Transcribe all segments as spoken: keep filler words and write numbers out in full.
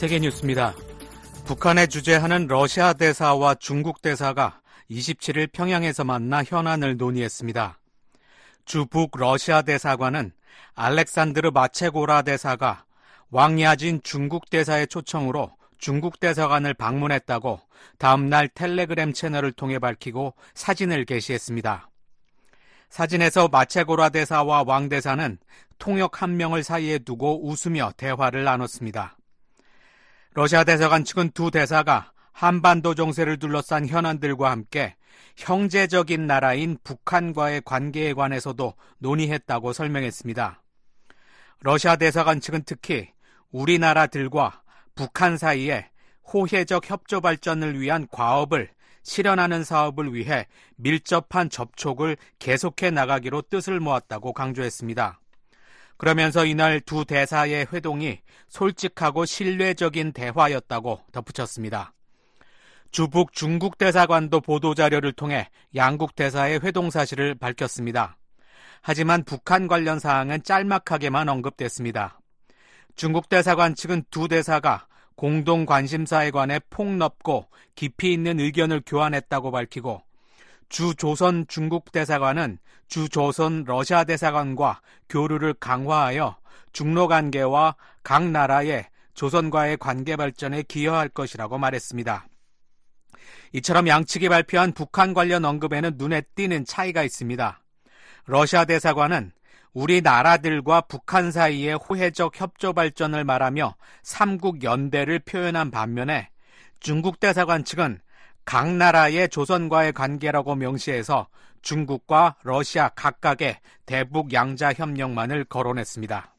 세계뉴스입니다. 북한에 주재하는 러시아 대사와 중국 대사가 이십칠 일 평양에서 만나 현안을 논의했습니다. 주북 러시아 대사관은 알렉산드르 마체고라 대사가 왕야진 중국 대사의 초청으로 중국 대사관을 방문했다고 다음날 텔레그램 채널을 통해 밝히고 사진을 게시했습니다. 사진에서 마체고라 대사와 왕 대사는 통역 한 명을 사이에 두고 웃으며 대화를 나눴습니다. 러시아 대사관 측은 두 대사가 한반도 정세를 둘러싼 현안들과 함께 형제적인 나라인 북한과의 관계에 관해서도 논의했다고 설명했습니다. 러시아 대사관 측은 특히 우리나라들과 북한 사이에 호혜적 협조 발전을 위한 과업을 실현하는 사업을 위해 밀접한 접촉을 계속해 나가기로 뜻을 모았다고 강조했습니다. 그러면서 이날 두 대사의 회동이 솔직하고 신뢰적인 대화였다고 덧붙였습니다. 주북 중국 대사관도 보도자료를 통해 양국 대사의 회동 사실을 밝혔습니다. 하지만 북한 관련 사항은 짤막하게만 언급됐습니다. 중국 대사관 측은 두 대사가 공동 관심사에 관해 폭넓고 깊이 있는 의견을 교환했다고 밝히고, 주조선 중국 대사관은 주조선 러시아 대사관과 교류를 강화하여 중로 관계와 각 나라의 조선과의 관계 발전에 기여할 것이라고 말했습니다. 이처럼 양측이 발표한 북한 관련 언급에는 눈에 띄는 차이가 있습니다. 러시아 대사관은 우리나라들과 북한 사이의 호혜적 협조 발전을 말하며 삼국 연대를 표현한 반면에 중국 대사관 측은 각 나라의 조선과의 관계라고 명시해서 중국과 러시아 각각의 대북 양자 협력만을 거론했습니다.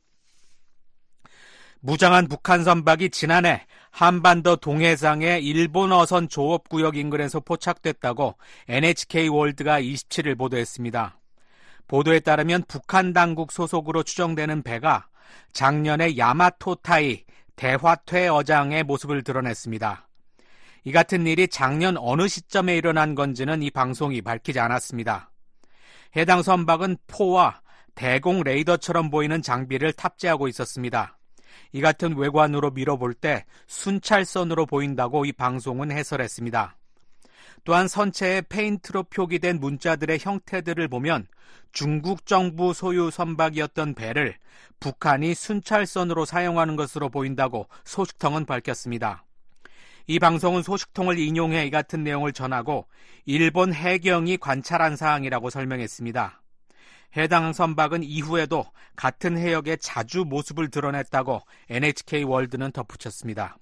무장한 북한 선박이 지난해 한반도 동해상의 일본 어선 조업구역 인근에서 포착됐다고 엔에이치케이 월드가 이십칠 일 보도했습니다. 보도에 따르면 북한 당국 소속으로 추정되는 배가 작년에 야마토타이 대화퇴 어장의 모습을 드러냈습니다. 이 같은 일이 작년 어느 시점에 일어난 건지는 이 방송이 밝히지 않았습니다. 해당 선박은 포와 대공 레이더처럼 보이는 장비를 탑재하고 있었습니다. 이 같은 외관으로 밀어볼 때 순찰선으로 보인다고 이 방송은 해설했습니다. 또한 선체에 페인트로 표기된 문자들의 형태들을 보면 중국 정부 소유 선박이었던 배를 북한이 순찰선으로 사용하는 것으로 보인다고 소식통은 밝혔습니다. 이 방송은 소식통을 인용해 이 같은 내용을 전하고 일본 해경이 관찰한 사항이라고 설명했습니다. 해당 선박은 이후에도 같은 해역에 자주 모습을 드러냈다고 엔에이치케이 월드는 덧붙였습니다.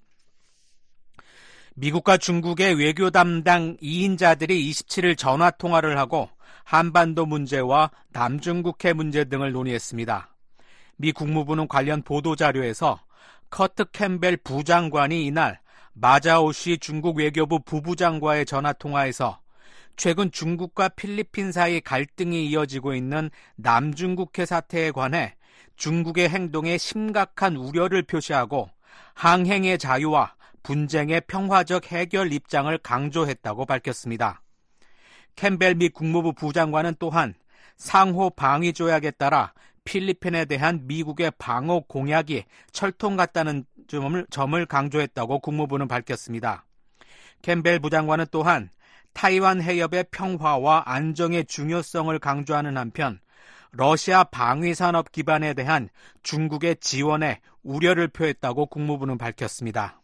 미국과 중국의 외교 담당 이 인자들이 이십칠 일 전화 통화를 하고 한반도 문제와 남중국해 문제 등을 논의했습니다. 미 국무부는 관련 보도자료에서 커트 캠벨 부장관이 이날 마자오시 중국 외교부 부부장과의 전화 통화에서 최근 중국과 필리핀 사이 갈등이 이어지고 있는 남중국해 사태에 관해 중국의 행동에 심각한 우려를 표시하고 항행의 자유와 분쟁의 평화적 해결 입장을 강조했다고 밝혔습니다. 캠벨 미 국무부 부장관은 또한 상호 방위 조약에 따라 필리핀에 대한 미국의 방어 공약이 철통 같다는 점을, 점을 강조했다고 국무부는 밝혔습니다. 캠벨 부장관은 또한 타이완 해협의 평화와 안정의 중요성을 강조하는 한편 러시아 방위산업 기반에 대한 중국의 지원에 우려를 표했다고 국무부는 밝혔습니다.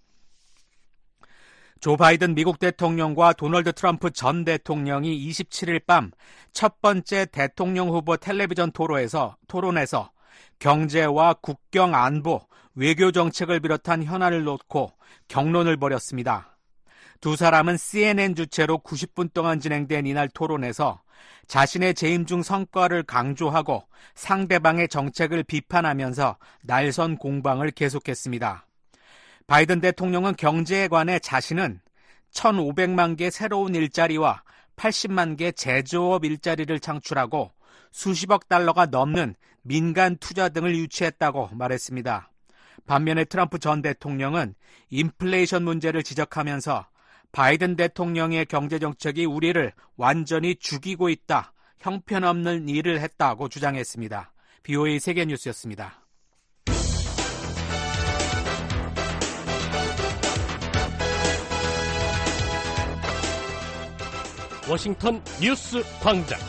조 바이든 미국 대통령과 도널드 트럼프 전 대통령이 이십칠 일 밤 첫 번째 대통령 후보 텔레비전 토론에서, 토론에서 경제와 국경 안보, 외교 정책을 비롯한 현안을 놓고 격론을 벌였습니다. 두 사람은 씨엔엔 주최로 구십 분 동안 진행된 이날 토론에서 자신의 재임 중 성과를 강조하고 상대방의 정책을 비판하면서 날선 공방을 계속했습니다. 바이든 대통령은 경제에 관해 자신은 천오백만 개 새로운 일자리와 팔십만 개 제조업 일자리를 창출하고 수십억 달러가 넘는 민간 투자 등을 유치했다고 말했습니다. 반면에 트럼프 전 대통령은 인플레이션 문제를 지적하면서 바이든 대통령의 경제정책이 우리를 완전히 죽이고 있다, 형편없는 일을 했다고 주장했습니다. 비오에이 세계뉴스였습니다. 워싱턴 뉴스 광장.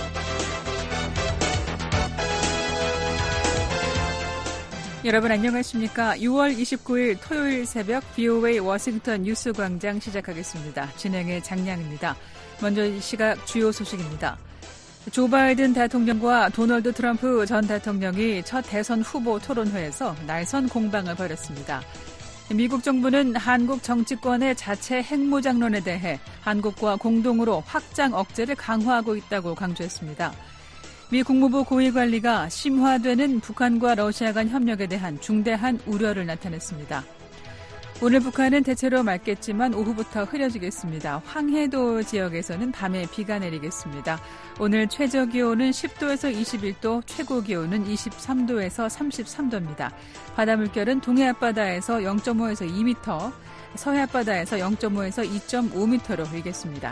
여러분 안녕하십니까? 유월 이십구일 토요일 새벽 브이오에이 워싱턴 뉴스 광장 시작하겠습니다. 진행의 장량입니다. 먼저 이 시각 주요 소식입니다. 조 바이든 대통령과 도널드 트럼프 전 대통령이 첫 대선 후보 토론회에서 날선 공방을 벌였습니다. 미국 정부는 한국 정치권의 자체 핵무장론에 대해 한국과 공동으로 확장 억제를 강화하고 있다고 강조했습니다. 미 국무부 고위관리가 심화되는 북한과 러시아 간 협력에 대한 중대한 우려를 나타냈습니다. 오늘 북한은 대체로 맑겠지만 오후부터 흐려지겠습니다. 황해도 지역에서는 밤에 비가 내리겠습니다. 오늘 최저기온은 십도에서 이십일도, 최고기온은 이십삼도에서 삼십삼도입니다. 바다 물결은 동해 앞바다에서 영점오에서 이 미터, 서해 앞바다에서 영점오에서 이점오미터로 일겠습니다.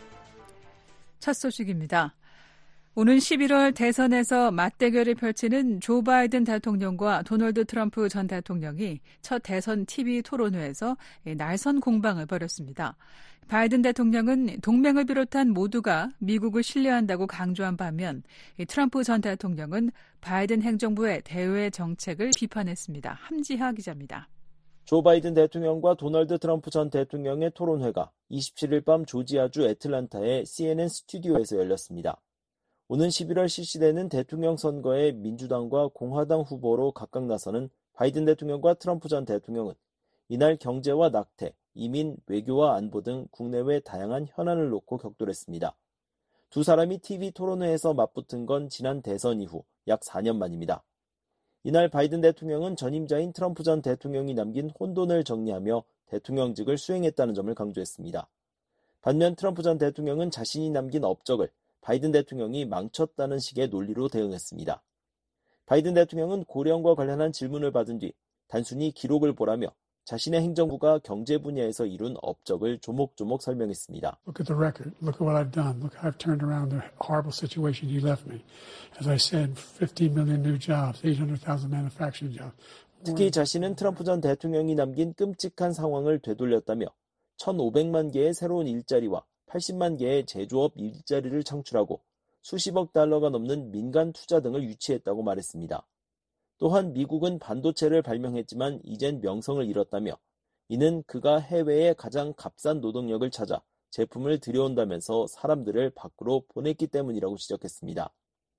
첫 소식입니다. 오는 십일월 대선에서 맞대결을 펼치는 조 바이든 대통령과 도널드 트럼프 전 대통령이 첫 대선 티비 토론회에서 날선 공방을 벌였습니다. 바이든 대통령은 동맹을 비롯한 모두가 미국을 신뢰한다고 강조한 반면 트럼프 전 대통령은 바이든 행정부의 대외 정책을 비판했습니다. 함지하 기자입니다. 조 바이든 대통령과 도널드 트럼프 전 대통령의 토론회가 이십칠일 밤 조지아주 애틀랜타의 씨엔엔 스튜디오에서 열렸습니다. 오는 십일월 실시되는 대통령 선거에 민주당과 공화당 후보로 각각 나서는 바이든 대통령과 트럼프 전 대통령은 이날 경제와 낙태, 이민, 외교와 안보 등 국내외 다양한 현안을 놓고 격돌했습니다. 두 사람이 티비 토론회에서 맞붙은 건 지난 대선 이후 약 사 년 만입니다. 이날 바이든 대통령은 전임자인 트럼프 전 대통령이 남긴 혼돈을 정리하며 대통령직을 수행했다는 점을 강조했습니다. 반면 트럼프 전 대통령은 자신이 남긴 업적을 바이든 대통령이 망쳤다는 식의 논리로 대응했습니다. 바이든 대통령은 고령과 관련한 질문을 받은 뒤 단순히 기록을 보라며 자신의 행정부가 경제 분야에서 이룬 업적을 조목조목 설명했습니다. Look at the record. Look at what I've done. Look, I've turned around the horrible situation you left me. As I said, fifteen million new jobs, eight hundred thousand manufacturing jobs. 특히 자신은 트럼프 전 대통령이 남긴 끔찍한 상황을 되돌렸다며 천오백만 개의 새로운 일자리와 팔십만 개의 제조업 일자리를 창출하고 수십억 달러가 넘는 민간 투자 등을 유치했다고 말했습니다. 또한 미국은 반도체를 발명했지만 이젠 명성을 잃었다며 이는 그가 해외에 가장 값싼 노동력을 찾아 제품을 들여온다면서 사람들을 밖으로 보냈기 때문이라고 지적했습니다.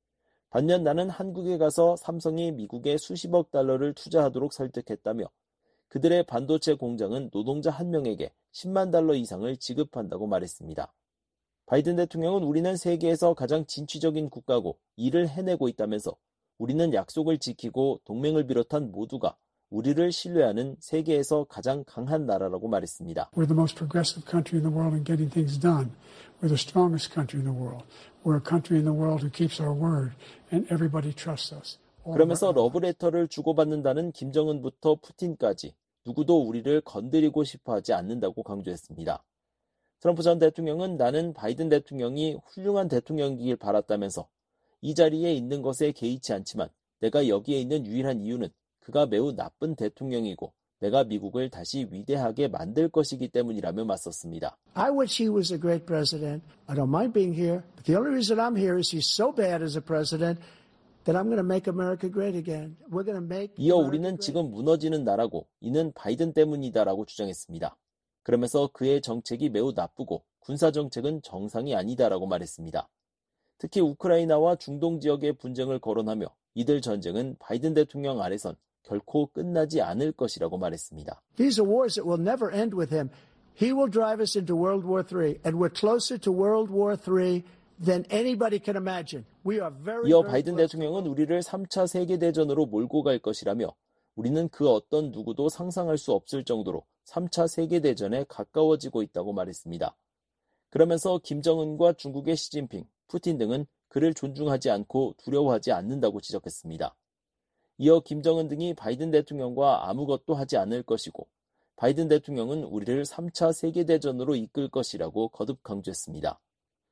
반면 나는 한국에 가서 삼성이 미국에 수십억 달러를 투자하도록 설득했다며 그들의 반도체 공장은 노동자 한 명에게 십만 달러 이상을 지급한다고 말했습니다. 바이든 대통령은 우리는 세계에서 가장 진취적인 국가고 일을 해내고 있다면서 우리는 약속을 지키고 동맹을 비롯한 모두가 우리를 신뢰하는 세계에서 가장 강한 나라라고 말했습니다. We're the most progressive country in the world in getting things done. We're the strongest country in the world. We're a country in the world who keeps our word and everybody trusts us. 그러면서 러브레터를 주고받는다는 김정은부터 푸틴까지 누구도 우리를 건드리고 싶어 하지 않는다고 강조했습니다. 트럼프 전 대통령은 나는 바이든 대통령이 훌륭한 대통령이길 바랐다면서 이 자리에 있는 것에 개의치 않지만 내가 여기에 있는 유일한 이유는 그가 매우 나쁜 대통령이고 내가 미국을 다시 위대하게 만들 것이기 때문이라며 맞섰습니다. I wish he was a great president. I don't mind being here. But the only reason I'm here is he's so bad as a president that I'm going to make America great again. We're going to make 이어 우리는 지금 무너지는 나라고 이는 바이든 때문이다라고 주장했습니다. 그러면서 그의 정책이 매우 나쁘고 군사정책은 정상이 아니다라고 말했습니다. 특히 우크라이나와 중동 지역의 분쟁을 거론하며 이들 전쟁은 바이든 대통령 아래선 결코 끝나지 않을 것이라고 말했습니다. These are wars that will never end with him. He will drive us into World War three, and we're closer to World War three than anybody can imagine. We are very, 이어 very 바이든 close. 대통령은 우리를 삼 차 세계대전으로 몰고 갈 것이라며 우리는 그 어떤 누구도 상상할 수 없을 정도로 삼 차 세계대전에 가까워지고 있다고 말했습니다. 그러면서 김정은과 중국의 시진핑, 푸틴 등은 그를 존중하지 않고 두려워하지 않는다고 지적했습니다. 이어 김정은 등이 바이든 대통령과 아무것도 하지 않을 것이고 바이든 대통령은 우리를 삼 차 세계대전으로 이끌 것이라고 거듭 강조했습니다.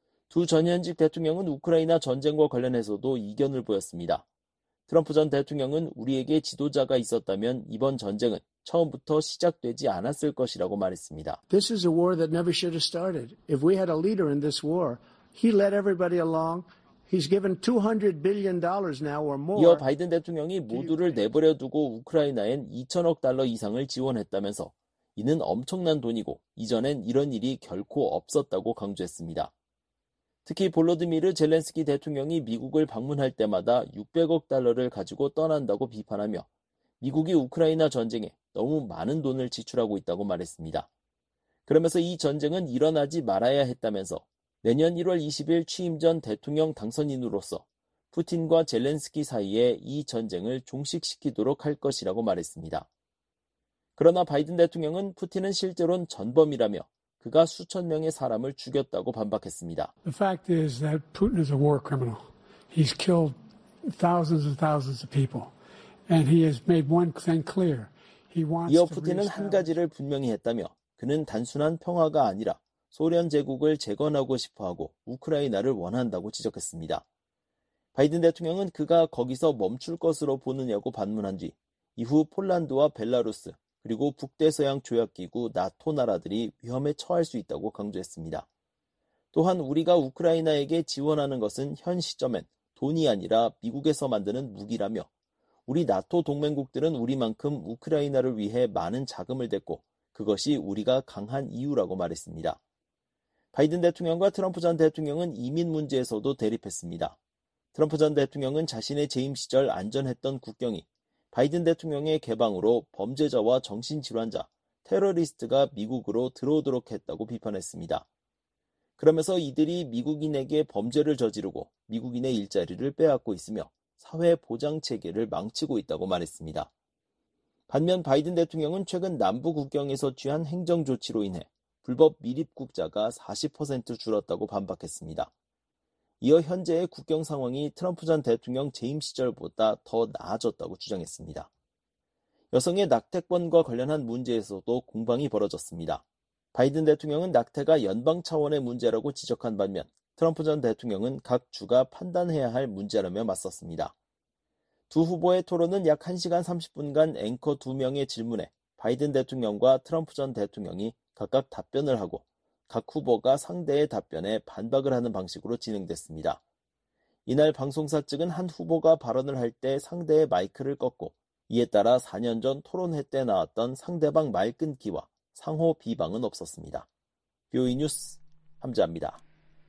두 전현직 대통령은 우크라이나 전쟁과 관련해서도 이견을 보였습니다. 트럼프 전 대통령은 우리에게 지도자가 있었다면 이번 전쟁은 처음부터 시작되지 않았을 것이라고 말했습니다. This is a war that never should have started. If we had a leader in this war, he led everybody along. He's given two hundred billion dollars now or more. 이어 바이든 대통령이 모두를 내버려 두고 우크라이나엔 이천억 달러 이상을 지원했다면서 이는 엄청난 돈이고 이전엔 이런 일이 결코 없었다고 강조했습니다. 특히 볼로디미르 젤렌스키 대통령이 미국을 방문할 때마다 육백억 달러를 가지고 떠난다고 비판하며 미국이 우크라이나 전쟁에 너무 많은 돈을 지출하고 있다고 말했습니다. 그러면서 이 전쟁은 일어나지 말아야 했다면서 내년 일월 이십일 취임 전 대통령 당선인으로서 푸틴과 젤렌스키 사이에 이 전쟁을 종식시키도록 할 것이라고 말했습니다. 그러나 바이든 대통령은 푸틴은 실제로는 전범이라며 그가 수천 명의 사람을 죽였다고 반박했습니다. The fact is that Putin is a war criminal. He's killed thousands and thousands of people. And he has made one thing clear. He wants 이어 to 푸틴은 한 가지를 분명히 했다며 그는 단순한 평화가 아니라 소련 제국을 재건하고 싶어하고 우크라이나를 원한다고 지적했습니다. 바이든 대통령은 그가 거기서 멈출 것으로 보느냐고 반문한 뒤 이후 폴란드와 벨라루스 그리고 북대서양 조약기구 나토 나라들이 위험에 처할 수 있다고 강조했습니다. 또한 우리가 우크라이나에게 지원하는 것은 현 시점엔 돈이 아니라 미국에서 만드는 무기라며 우리 나토 동맹국들은 우리만큼 우크라이나를 위해 많은 자금을 댔고 그것이 우리가 강한 이유라고 말했습니다. 바이든 대통령과 트럼프 전 대통령은 이민 문제에서도 대립했습니다. 트럼프 전 대통령은 자신의 재임 시절 안전했던 국경이 바이든 대통령의 개방으로 범죄자와 정신질환자, 테러리스트가 미국으로 들어오도록 했다고 비판했습니다. 그러면서 이들이 미국인에게 범죄를 저지르고 미국인의 일자리를 빼앗고 있으며 사회 보장 체계를 망치고 있다고 말했습니다. 반면 바이든 대통령은 최근 남부 국경에서 취한 행정 조치로 인해 불법 미입국자가 사십 퍼센트 줄었다고 반박했습니다. 이어 현재의 국경 상황이 트럼프 전 대통령 재임 시절보다 더 나아졌다고 주장했습니다. 여성의 낙태권과 관련한 문제에서도 공방이 벌어졌습니다. 바이든 대통령은 낙태가 연방 차원의 문제라고 지적한 반면 트럼프 전 대통령은 각 주가 판단해야 할 문제라며 맞섰습니다. 두 후보의 토론은 약 한 시간 삼십 분간 앵커 두 명의 질문에 바이든 대통령과 트럼프 전 대통령이 각각 답변을 하고 각 후보가 상대의 답변에 반박을 하는 방식으로 진행됐습니다. 이날 방송사 측은 한 후보가 발언을 할 때 상대의 마이크를 껐고 이에 따라 사 년 전 토론회 때 나왔던 상대방 말 끊기와 상호 비방은 없었습니다. 비오이 뉴스 함재합니다.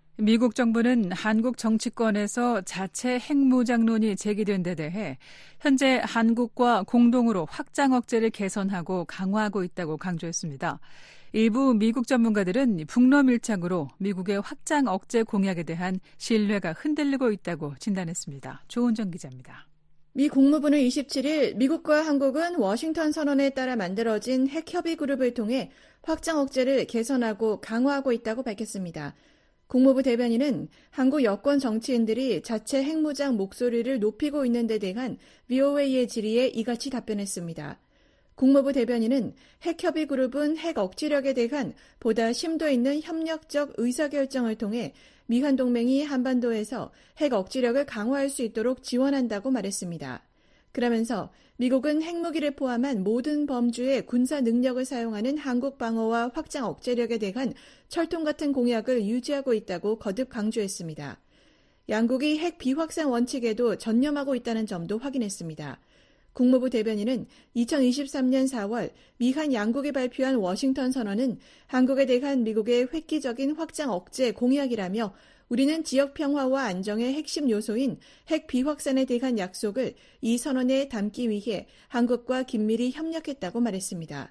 미국 정부는 한국 정치권에서 자체 핵무장론이 제기된 데 대해 현재 한국과 공동으로 확장 억제를 개선하고 강화하고 있다고 강조했습니다. 일부 미국 전문가들은 북러 밀착으로 미국의 확장 억제 공약에 대한 신뢰가 흔들리고 있다고 진단했습니다. 조은정 기자입니다. 미 국무부는 이십칠일 미국과 한국은 워싱턴 선언에 따라 만들어진 핵협의 그룹을 통해 확장 억제를 개선하고 강화하고 있다고 밝혔습니다. 국무부 대변인은 한국 여권 정치인들이 자체 핵무장 목소리를 높이고 있는 데 대한 브이오에이의 질의에 이같이 답변했습니다. 국무부 대변인은 핵협의 그룹은 핵 억지력에 대한 보다 심도 있는 협력적 의사결정을 통해 미한 동맹이 한반도에서 핵 억지력을 강화할 수 있도록 지원한다고 말했습니다. 그러면서 미국은 핵무기를 포함한 모든 범주의 군사 능력을 사용하는 한국 방어와 확장 억제력에 대한 철통 같은 공약을 유지하고 있다고 거듭 강조했습니다. 양국이 핵 비확산 원칙에도 전념하고 있다는 점도 확인했습니다. 국무부 대변인은 이천이십삼년 사월 미한 양국이 발표한 워싱턴 선언은 한국에 대한 미국의 획기적인 확장 억제 공약이라며 우리는 지역 평화와 안정의 핵심 요소인 핵 비확산에 대한 약속을 이 선언에 담기 위해 한국과 긴밀히 협력했다고 말했습니다.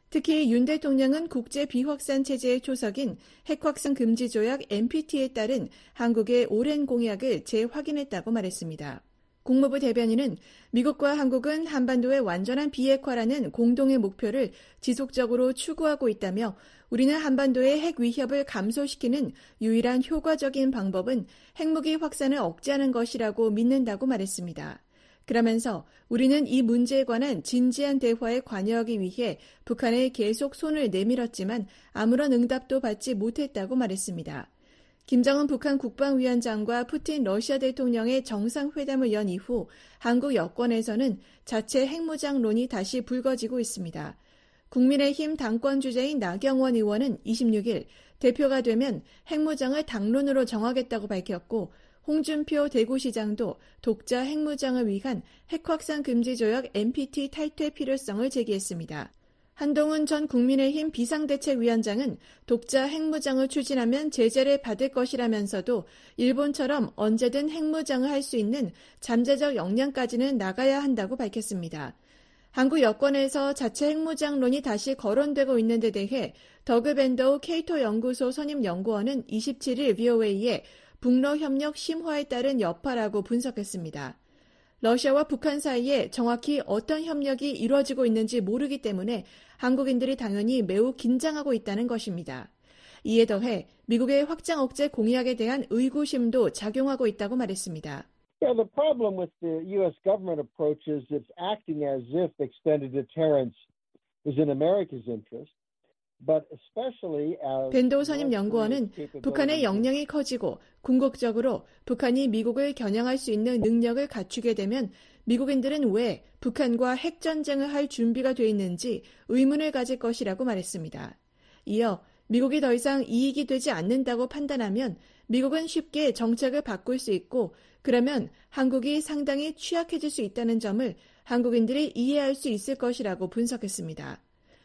특히 윤 대통령은 국제 비확산 체제의 초석인 핵확산 금지 조약 엔피티에 따른 한국의 오랜 공약을 재확인했다고 말했습니다. 국무부 대변인은 미국과 한국은 한반도의 완전한 비핵화라는 공동의 목표를 지속적으로 추구하고 있다며 우리는 한반도의 핵 위협을 감소시키는 유일한 효과적인 방법은 핵무기 확산을 억제하는 것이라고 믿는다고 말했습니다. 그러면서 우리는 이 문제에 관한 진지한 대화에 관여하기 위해 북한에 계속 손을 내밀었지만 아무런 응답도 받지 못했다고 말했습니다. 김정은 북한 국방위원장과 푸틴 러시아 대통령의 정상회담을 연 이후 한국 여권에서는 자체 핵무장론이 다시 불거지고 있습니다. 국민의힘 당권 주자인 나경원 의원은 이십육 일 대표가 되면 핵무장을 당론으로 정하겠다고 밝혔고, 홍준표 대구시장도 독자 핵무장을 위한 핵확산 금지 조약 엠피티 탈퇴 필요성을 제기했습니다. 한동훈 전 국민의힘 비상대책위원장은 독자 핵무장을 추진하면 제재를 받을 것이라면서도 일본처럼 언제든 핵무장을 할 수 있는 잠재적 역량까지는 나가야 한다고 밝혔습니다. 한국 여권에서 자체 핵무장론이 다시 거론되고 있는 데 대해 더그 밴더우 케이토 연구소 선임연구원은 이십칠 일 브이오에이에 북러 협력 심화에 따른 여파라고 분석했습니다. 러시아와 북한 사이에 정확히 어떤 협력이 이루어지고 있는지 모르기 때문에 한국인들이 당연히 매우 긴장하고 있다는 것입니다. 이에 더해 미국의 확장 억제 공약에 대한 의구심도 작용하고 있다고 말했습니다. Yeah, the problem with the U S government approach is it's acting as if extended deterrence is in America's interest. 밴도우 선임연구원은 북한의 역량이 커지고 궁극적으로 북한이 미국을 겨냥할 수 있는 능력을 갖추게 되면 미국인들은 왜 북한과 핵전쟁을 할 준비가 돼 있는지 의문을 가질 것이라고 말했습니다. 이어 미국이 더 이상 이익이 되지 않는다고 판단하면 미국은 쉽게 정책을 바꿀 수 있고, 그러면 한국이 상당히 취약해질 수 있다는 점을 한국인들이 이해할 수 있을 것이라고 분석했습니다.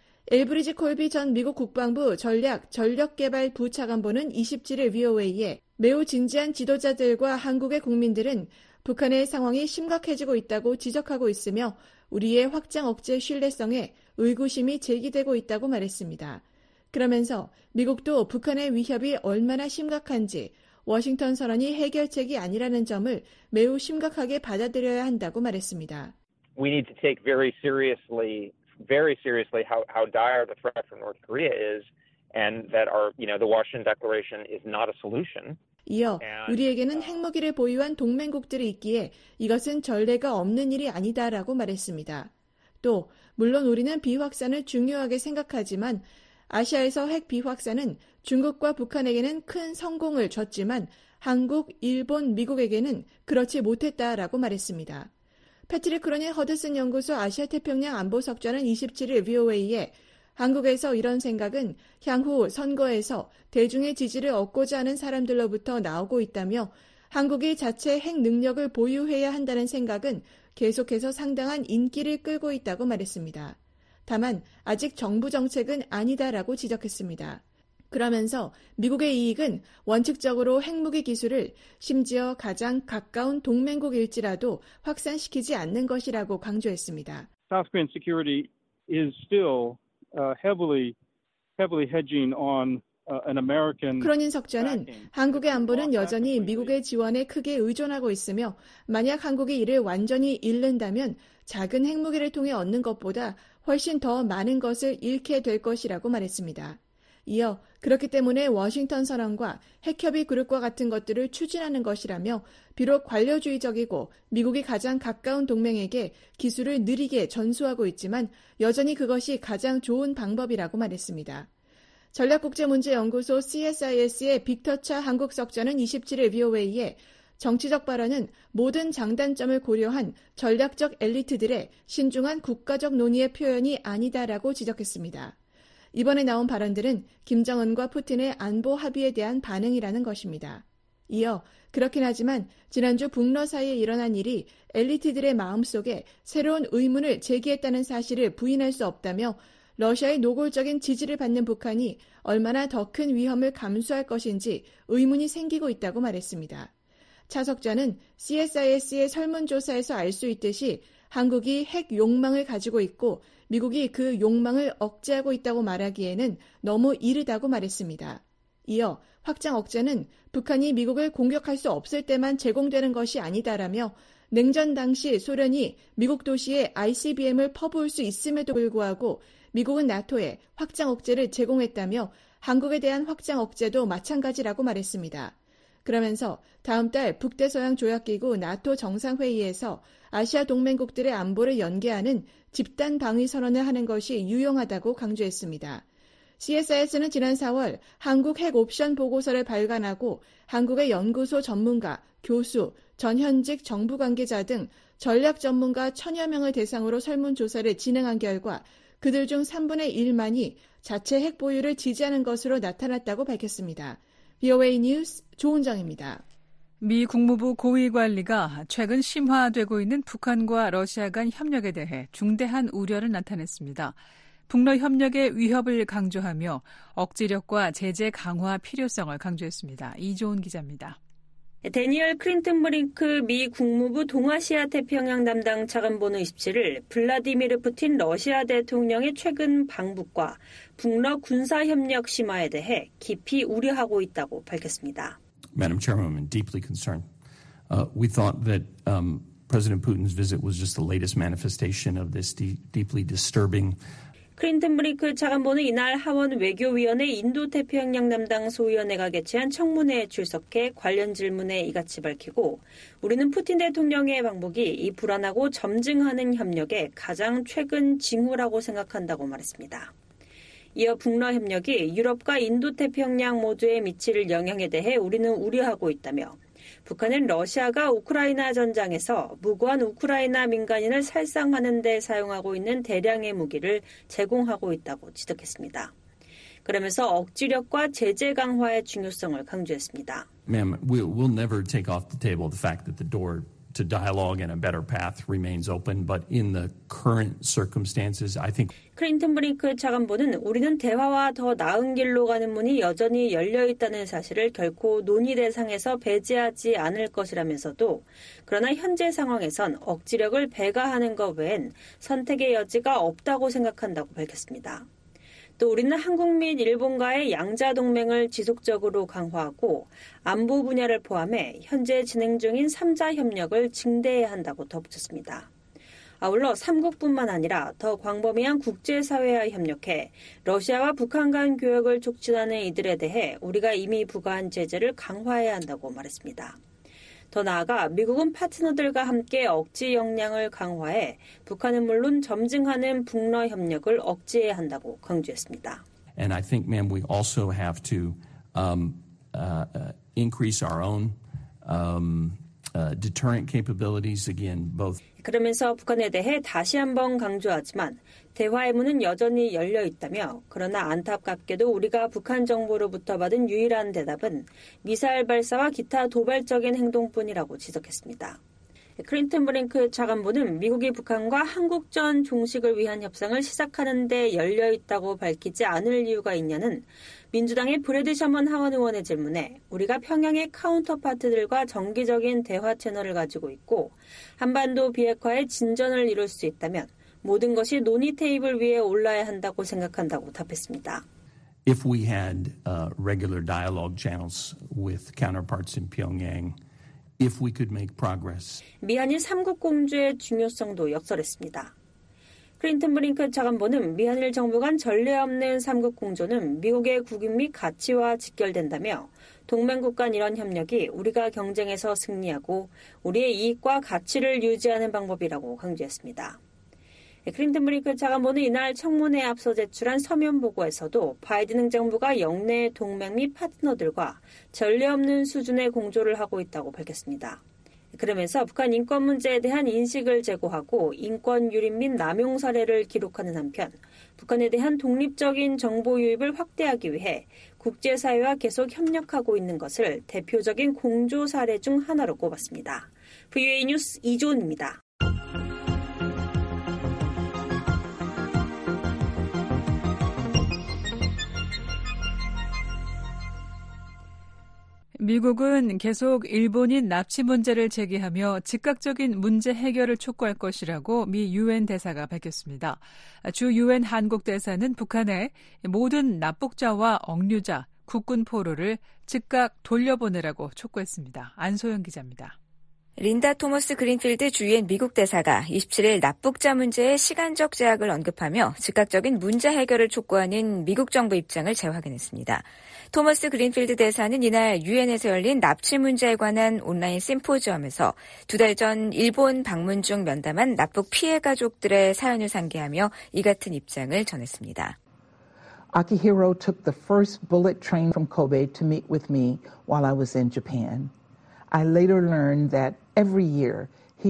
엘브리지 콜비 전 미국 국방부 전략 전력개발 부차관보는 이십칠 일 브이오에이에 매우 진지한 지도자들과 한국의 국민들은 북한의 상황이 심각해지고 있다고 지적하고 있으며 우리의 확장 억제 신뢰성에 의구심이 제기되고 있다고 말했습니다. 그러면서 미국도 북한의 위협이 얼마나 심각한지 워싱턴 선언이 해결책이 아니라는 점을 매우 심각하게 받아들여야 한다고 말했습니다. We need to take very seriously very seriously how, how dire the threat from North Korea is, and that our, you know, the Washington Declaration is not a solution. 이어 우리에게는 핵무기를 보유한 동맹국들이 있기에 이것은 전례가 없는 일이 아니다라고 말했습니다. 또 물론 우리는 비확산을 중요하게 생각하지만 아시아에서 핵 비확산은 중국과 북한에게는 큰 성공을 줬지만 한국, 일본, 미국에게는 그렇지 못했다라고 말했습니다. 패트릭 크로닌 허드슨 연구소 아시아태평양 안보석좌는 이십칠 일 브이오에이에 한국에서 이런 생각은 향후 선거에서 대중의 지지를 얻고자 하는 사람들로부터 나오고 있다며 한국이 자체 핵 능력을 보유해야 한다는 생각은 계속해서 상당한 인기를 끌고 있다고 말했습니다. 다만 아직 정부 정책은 아니다라고 지적했습니다. 그러면서 미국의 이익은 원칙적으로 핵무기 기술을 심지어 가장 가까운 동맹국일지라도 확산시키지 않는 것이라고 강조했습니다. South Korean security is still uh, heavily, heavily hedging on uh, an American. 크로닌 석좌는 한국의 안보는 여전히 미국의 지원에 크게 의존하고 있으며 만약 한국이 이를 완전히 잃는다면 작은 핵무기를 통해 얻는 것보다 훨씬 더 많은 것을 잃게 될 것이라고 말했습니다. 이어 그렇기 때문에 워싱턴 선언과 핵협의 그룹과 같은 것들을 추진하는 것이라며 비록 관료주의적이고 미국이 가장 가까운 동맹에게 기술을 느리게 전수하고 있지만 여전히 그것이 가장 좋은 방법이라고 말했습니다. 전략국제문제연구소 씨에스아이에스의 빅터 차 한국석좌는 이십칠 일 브이오에이에 정치적 발언은 모든 장단점을 고려한 전략적 엘리트들의 신중한 국가적 논의의 표현이 아니다라고 지적했습니다. 이번에 나온 발언들은 김정은과 푸틴의 안보 합의에 대한 반응이라는 것입니다. 이어 그렇긴 하지만 지난주 북러 사이에 일어난 일이 엘리트들의 마음속에 새로운 의문을 제기했다는 사실을 부인할 수 없다며 러시아의 노골적인 지지를 받는 북한이 얼마나 더 큰 위험을 감수할 것인지 의문이 생기고 있다고 말했습니다. 차석좌는 씨에스아이에스의 설문조사에서 알 수 있듯이 한국이 핵 욕망을 가지고 있고 미국이 그 욕망을 억제하고 있다고 말하기에는 너무 이르다고 말했습니다. 이어 확장 억제는 북한이 미국을 공격할 수 없을 때만 제공되는 것이 아니다라며 냉전 당시 소련이 미국 도시에 아이씨비엠을 퍼부을 수 있음에도 불구하고 미국은 나토에 확장 억제를 제공했다며 한국에 대한 확장 억제도 마찬가지라고 말했습니다. 그러면서 다음 달 북대서양 조약기구 나토 정상회의에서 아시아 동맹국들의 안보를 연계하는 집단 방위 선언을 하는 것이 유용하다고 강조했습니다. 씨에스아이에스는 지난 사월 한국 핵 옵션 보고서를 발간하고 한국의 연구소 전문가, 교수, 전현직 정부 관계자 등 전략 전문가 천여 명을 대상으로 설문조사를 진행한 결과 그들 중 삼분의 일만이 자체 핵 보유를 지지하는 것으로 나타났다고 밝혔습니다. 브이오에이 뉴스 조은정입니다. 미 국무부 고위관리가 최근 심화되고 있는 북한과 러시아 간 협력에 대해 중대한 우려를 나타냈습니다. 북러 협력의 위협을 강조하며 억지력과 제재 강화 필요성을 강조했습니다. 이조은 기자입니다. 데니얼 클린턴 브링크 미 국무부 동아시아 태평양 담당 차관보는 이십칠일 블라디미르 푸틴 러시아 대통령의 최근 방북과 북러 군사협력 심화에 대해 깊이 우려하고 있다고 밝혔습니다. Madam Chairwoman, I'm deeply concerned. Uh, we thought that um, President Putin's visit was just the latest manifestation of this de- deeply disturbing 클린턴 브링크 차관보는 이날 하원 외교위원회 인도태평양 담당 소위원회가 개최한 청문회에 출석해 관련 질문에 이같이 밝히고 우리는 푸틴 대통령의 방북이 이 불안하고 점증하는 협력의 가장 최근 징후라고 생각한다고 말했습니다. 이어 북러 협력이 유럽과 인도태평양 모두에 미칠 영향에 대해 우리는 우려하고 있다며 북한은 러시아가 우크라이나 전장에서 무고한 우크라이나 민간인을 살상하는 데 사용하고 있는 대량의 무기를 제공하고 있다고 지적했습니다. 그러면서 억지력과 제재 강화의 중요성을 강조했습니다. Ma'am, we'll, we'll never take off the table the fact that the door to dialogue and a better path remains open, but in the current circumstances, I think 클린턴 브링크 차관보는 우리는 대화와 더 나은 길로 가는 문이 여전히 열려 있다는 사실을 결코 논의 대상에서 배제하지 않을 것이라면서도 그러나 현재 상황에선 억지력을 배가하는 것 외엔 선택의 여지가 없다고 생각한다고 밝혔습니다. 또 우리는 한국 및 일본과의 양자 동맹을 지속적으로 강화하고 안보 분야를 포함해 현재 진행 중인 삼자 협력을 증대해야 한다고 덧붙였습니다. 아울러 삼국뿐만 아니라 더 광범위한 국제사회와 협력해 러시아와 북한 간 교역을 촉진하는 이들에 대해 우리가 이미 부과한 제재를 강화해야 한다고 말했습니다. 더 나아가 미국은 파트너들과 함께 억지 역량을 강화해 북한은 물론 점증하는 북러 협력을 억제해야 한다고 강조했습니다. And I think, ma'am, we also have to um, uh, uh, increase our own um, uh, deterrent capabilities again, both. 그러면서 북한에 대해 다시 한번 강조하지만 대화의 문은 여전히 열려 있다며 그러나 안타깝게도 우리가 북한 정부로부터 받은 유일한 대답은 미사일 발사와 기타 도발적인 행동뿐이라고 지적했습니다. 클린턴 브링크 차관보는 미국이 북한과 한국전 종식을 위한 협상을 시작하는 데 열려 있다고 밝히지 않을 이유가 있냐는 민주당의 브래드 셔먼 하원 의원의 질문에 우리가 평양의 카운터파트들과 정기적인 대화 채널을 가지고 있고 한반도 비핵화에 진전을 이룰 수 있다면 모든 것이 논의 테이블 위에 올라야 한다고 생각한다고 답했습니다. If we had uh, regular dialogue channels with counterparts in Pyongyang, if we could make progress. 미한일 삼국 공조의 중요성도 역설했습니다. 클린턴 브링크 차관보는 미한일 정부 간 전례 없는 삼국 공조는 미국의 국익 및 가치와 직결된다며 동맹국 간 이런 협력이 우리가 경쟁에서 승리하고 우리의 이익과 가치를 유지하는 방법이라고 강조했습니다. 클린턴 브링크 차관보는 이날 청문회에 앞서 제출한 서면 보고에서도 바이든 행정부가 영내 동맹 및 파트너들과 전례 없는 수준의 공조를 하고 있다고 밝혔습니다. 그러면서 북한 인권 문제에 대한 인식을 제고하고 인권 유린 및 남용 사례를 기록하는 한편 북한에 대한 독립적인 정보 유입을 확대하기 위해 국제사회와 계속 협력하고 있는 것을 대표적인 공조 사례 중 하나로 꼽았습니다. 브이오에이 뉴스 이조은입니다. 미국은 계속 일본인 납치 문제를 제기하며 즉각적인 문제 해결을 촉구할 것이라고 미 유엔 대사가 밝혔습니다. 주 유엔 한국 대사는 북한에 모든 납북자와 억류자, 국군 포로를 즉각 돌려보내라고 촉구했습니다. 안소영 기자입니다. 린다 토머스 그린필드 주유엔 미국 대사가 이십칠일 납북자 문제의 시간적 제약을 언급하며 즉각적인 문제 해결을 촉구하는 미국 정부 입장을 재확인했습니다. 토머스 그린필드 대사는 이날 유엔에서 열린 납치 문제에 관한 온라인 심포지엄에서 두 달 전 일본 방문 중 면담한 납북 피해 가족들의 사연을 상기하며 이 같은 입장을 전했습니다. Akihiro took the first bullet train from Kobe to meet with me while I was in Japan. I later learned that every year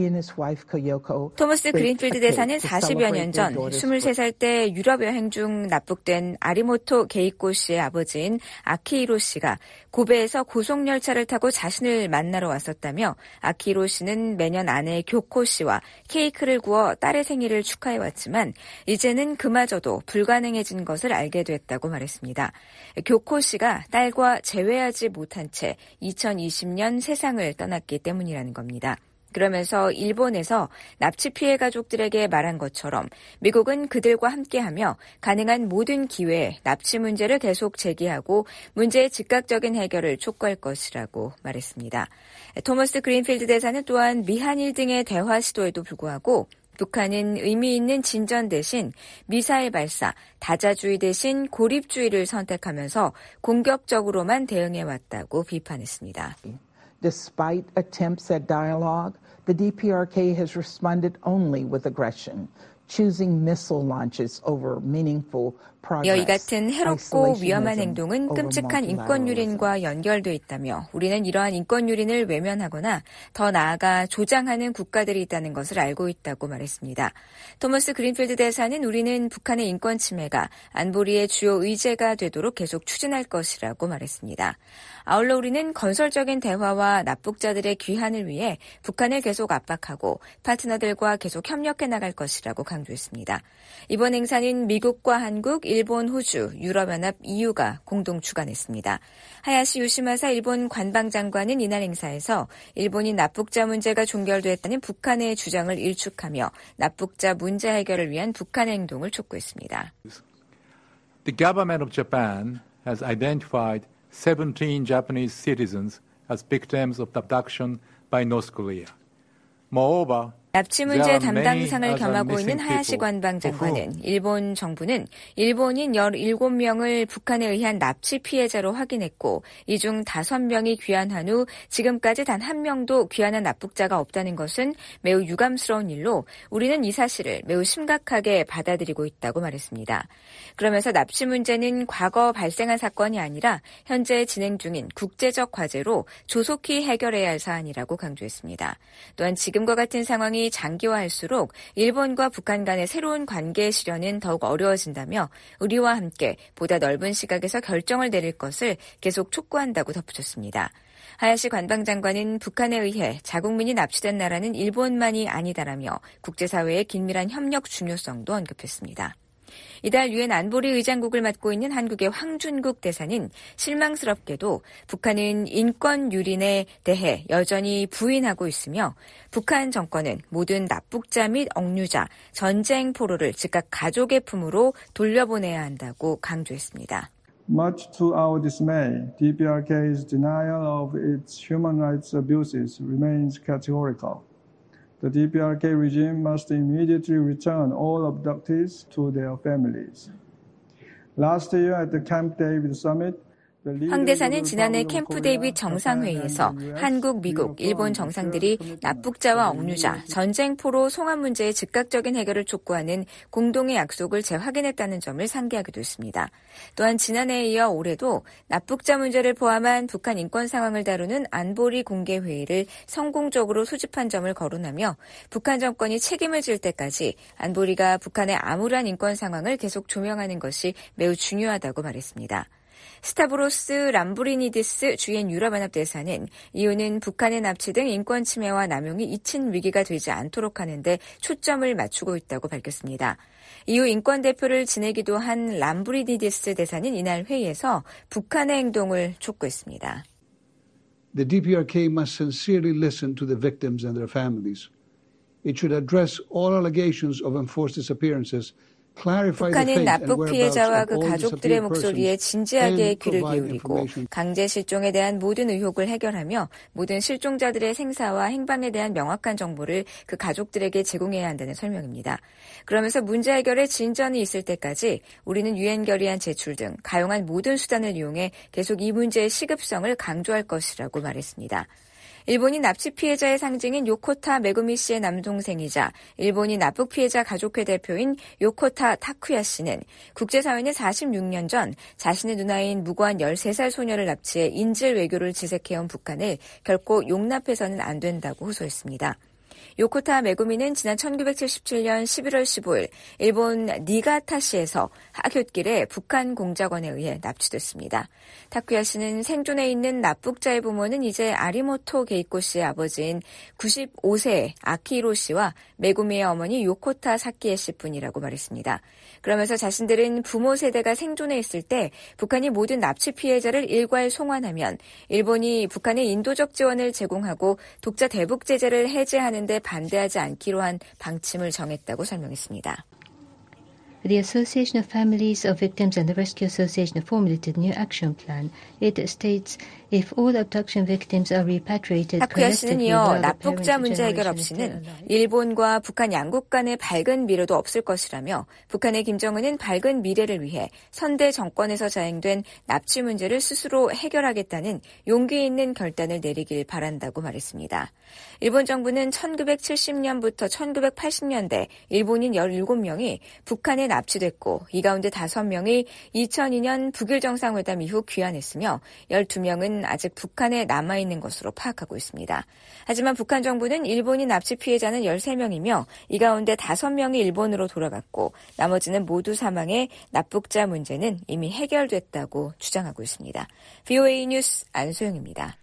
토머스 그린필드 대사는 사십여 년 전 스물세 살 때 유럽 여행 중 납북된 아리모토 게이코 씨의 아버지인 아키히로 씨가 고베에서 고속열차를 타고 자신을 만나러 왔었다며 아키히로 씨는 매년 아내 교코 씨와 케이크를 구워 딸의 생일을 축하해왔지만 이제는 그마저도 불가능해진 것을 알게 됐다고 말했습니다. 교코 씨가 딸과 재회하지 못한 채 이천이십 년 세상을 떠났기 때문이라는 겁니다. 그러면서 일본에서 납치 피해 가족들에게 말한 것처럼 미국은 그들과 함께하며 가능한 모든 기회에 납치 문제를 계속 제기하고 문제의 즉각적인 해결을 촉구할 것이라고 말했습니다. 토머스 그린필드 대사는 또한 미한일 등의 대화 시도에도 불구하고 북한은 의미 있는 진전 대신 미사일 발사, 다자주의 대신 고립주의를 선택하면서 공격적으로만 대응해왔다고 비판했습니다. Despite attempts at dialogue, the D P R K has responded only with aggression, choosing missile launches over meaningful progress. 이 같은 해롭고 위험한 행동은 끔찍한 인권 유린과 연결돼 있다며 우리는 이러한 인권 유린을 외면하거나 더 나아가 조장하는 국가들이 있다는 것을 알고 있다고 말했습니다. 토머스 그린필드 대사는 우리는 북한의 인권 침해가 안보리의 주요 의제가 되도록 계속 추진할 것이라고 말했습니다. 아울러 우리는 건설적인 대화와 납북자들의 귀환을 위해 북한을 계속 압박하고 파트너들과 계속 협력해 나갈 것이라고 강조했습니다. 이번 행사는 미국과 한국, 일본, 호주, 유럽연합, 이유가 공동 주관했습니다. 하야시 요시마사 일본 관방장관은 이날 행사에서 일본이 납북자 문제가 종결됐다는 북한의 주장을 일축하며 납북자 문제 해결을 위한 북한의 행동을 촉구했습니다. The government of Japan has identified seventeen Japanese citizens as victims of abduction by North Korea. Moreover, 납치 문제 담당상을 겸하고 있는 하야시 관방장관은 일본 정부는 일본인 열일곱 명을 북한에 의한 납치 피해자로 확인했고 이 중 다섯 명이 귀환한 후 지금까지 단 한 명도 귀환한 납북자가 없다는 것은 매우 유감스러운 일로 우리는 이 사실을 매우 심각하게 받아들이고 있다고 말했습니다. 그러면서 납치 문제는 과거 발생한 사건이 아니라 현재 진행 중인 국제적 과제로 조속히 해결해야 할 사안이라고 강조했습니다. 또한 지금과 같은 상황이 장기화할수록 일본과 북한 간의 새로운 관계 실현은 더욱 어려워진다며 우리와 함께 보다 넓은 시각에서 결정을 내릴 것을 계속 촉구한다고 덧붙였습니다. 하야시 관방장관은 북한에 의해 자국민이 납치된 나라는 일본만이 아니다라며 국제사회의 긴밀한 협력 중요성도 언급했습니다. 이달 유엔 안보리 의장국을 맡고 있는 한국의 황준국 대사는 실망스럽게도 북한은 인권 유린에 대해 여전히 부인하고 있으며 북한 정권은 모든 납북자 및 억류자, 전쟁 포로를 즉각 가족의 품으로 돌려보내야 한다고 강조했습니다. Much to our dismay, D P R K's denial of its human rights abuses remains categorical. The D P R K regime must immediately return all abductees to their families. Last year at the Camp David Summit, 황 대사는 지난해 캠프 데이빗 정상회의에서 한국, 미국, 일본 정상들이 납북자와 억류자, 전쟁포로 송환 문제의 즉각적인 해결을 촉구하는 공동의 약속을 재확인했다는 점을 상기하기도 했습니다. 또한 지난해에 이어 올해도 납북자 문제를 포함한 북한 인권 상황을 다루는 안보리 공개회의를 성공적으로 소집한 점을 거론하며 북한 정권이 책임을 질 때까지 안보리가 북한의 암울한 인권 상황을 계속 조명하는 것이 매우 중요하다고 말했습니다. 스타브로스 람브리니디스 주엔 유럽연합 대사는 이유는 북한의 납치 등 인권 침해와 남용이 잊힌 위기가 되지 않도록 하는 데 초점을 맞추고 있다고 밝혔습니다. 이후 인권 대표를 지내기도 한 람브리니디스 대사는 이날 회의에서 북한의 행동을 촉구했습니다. The D P R K must sincerely listen to the victims and their families. It should address all allegations of enforced disappearances. 북한은 납북 피해자와 그 가족들의 목소리에 진지하게 귀를 기울이고 강제 실종에 대한 모든 의혹을 해결하며 모든 실종자들의 생사와 행방에 대한 명확한 정보를 그 가족들에게 제공해야 한다는 설명입니다. 그러면서 문제 해결에 진전이 있을 때까지 우리는 유엔 결의안 제출 등 가용한 모든 수단을 이용해 계속 이 문제의 시급성을 강조할 것이라고 말했습니다. 일본인 납치 피해자의 상징인 요코타 메구미 씨의 남동생이자 일본인 납북 피해자 가족회 대표인 요코타 타쿠야 씨는 국제사회는 사십육 년 전 자신의 누나인 무고한 열세 살 소녀를 납치해 인질 외교를 지색해온 북한을 결코 용납해서는 안 된다고 호소했습니다. 요코타 메구미는 지난 천구백칠십칠 년 십일월 십오일 일본 니가타시에서 하굣길에 북한 공작원에 의해 납치됐습니다. 타쿠야 씨는 생존해 있는 납북자의 부모는 이제 아리모토 게이코 씨의 아버지인 구십오 세의 아키히로 씨와 메구미의 어머니 요코타 사키에 씨뿐이라고 말했습니다. 그러면서 자신들은 부모 세대가 생존해 있을 때 북한이 모든 납치 피해자를 일괄 송환하면 일본이 북한에 인도적 지원을 제공하고 독자 대북 제재를 해제하는 데 반대하지 않기로 한 방침을 정했다고 설명했습니다. The Association of Families of Victims and the Rescue Association have formulated a new action plan. It states if all abduction victims are repatriated 타쿠야 씨는 이어 납북자 문제 해결 없이는 일본과 북한 양국 간의 밝은 미래도 없을 것이라며 북한의 김정은은 밝은 미래를 위해 선대 정권에서 자행된 납치 문제를 스스로 해결하겠다는 용기 있는 결단을 내리길 바란다고 말했습니다. 일본 정부는 천구백칠십 년부터 천구백팔십 년대 일본인 열일곱 명이 북한에 납치됐고 이 가운데 다섯 명이 이천이 년 북일 정상회담 이후 귀환했으며 열두 명은 아직 북한에 남아있는 것으로 파악하고 있습니다. 하지만 북한 정부는 일본인 납치 피해자는 열세 명이며 이 가운데 다섯 명이 일본으로 돌아갔고 나머지는 모두 사망해 납북자 문제는 이미 해결됐다고 주장하고 있습니다. 브이오에이 뉴스 안소영입니다.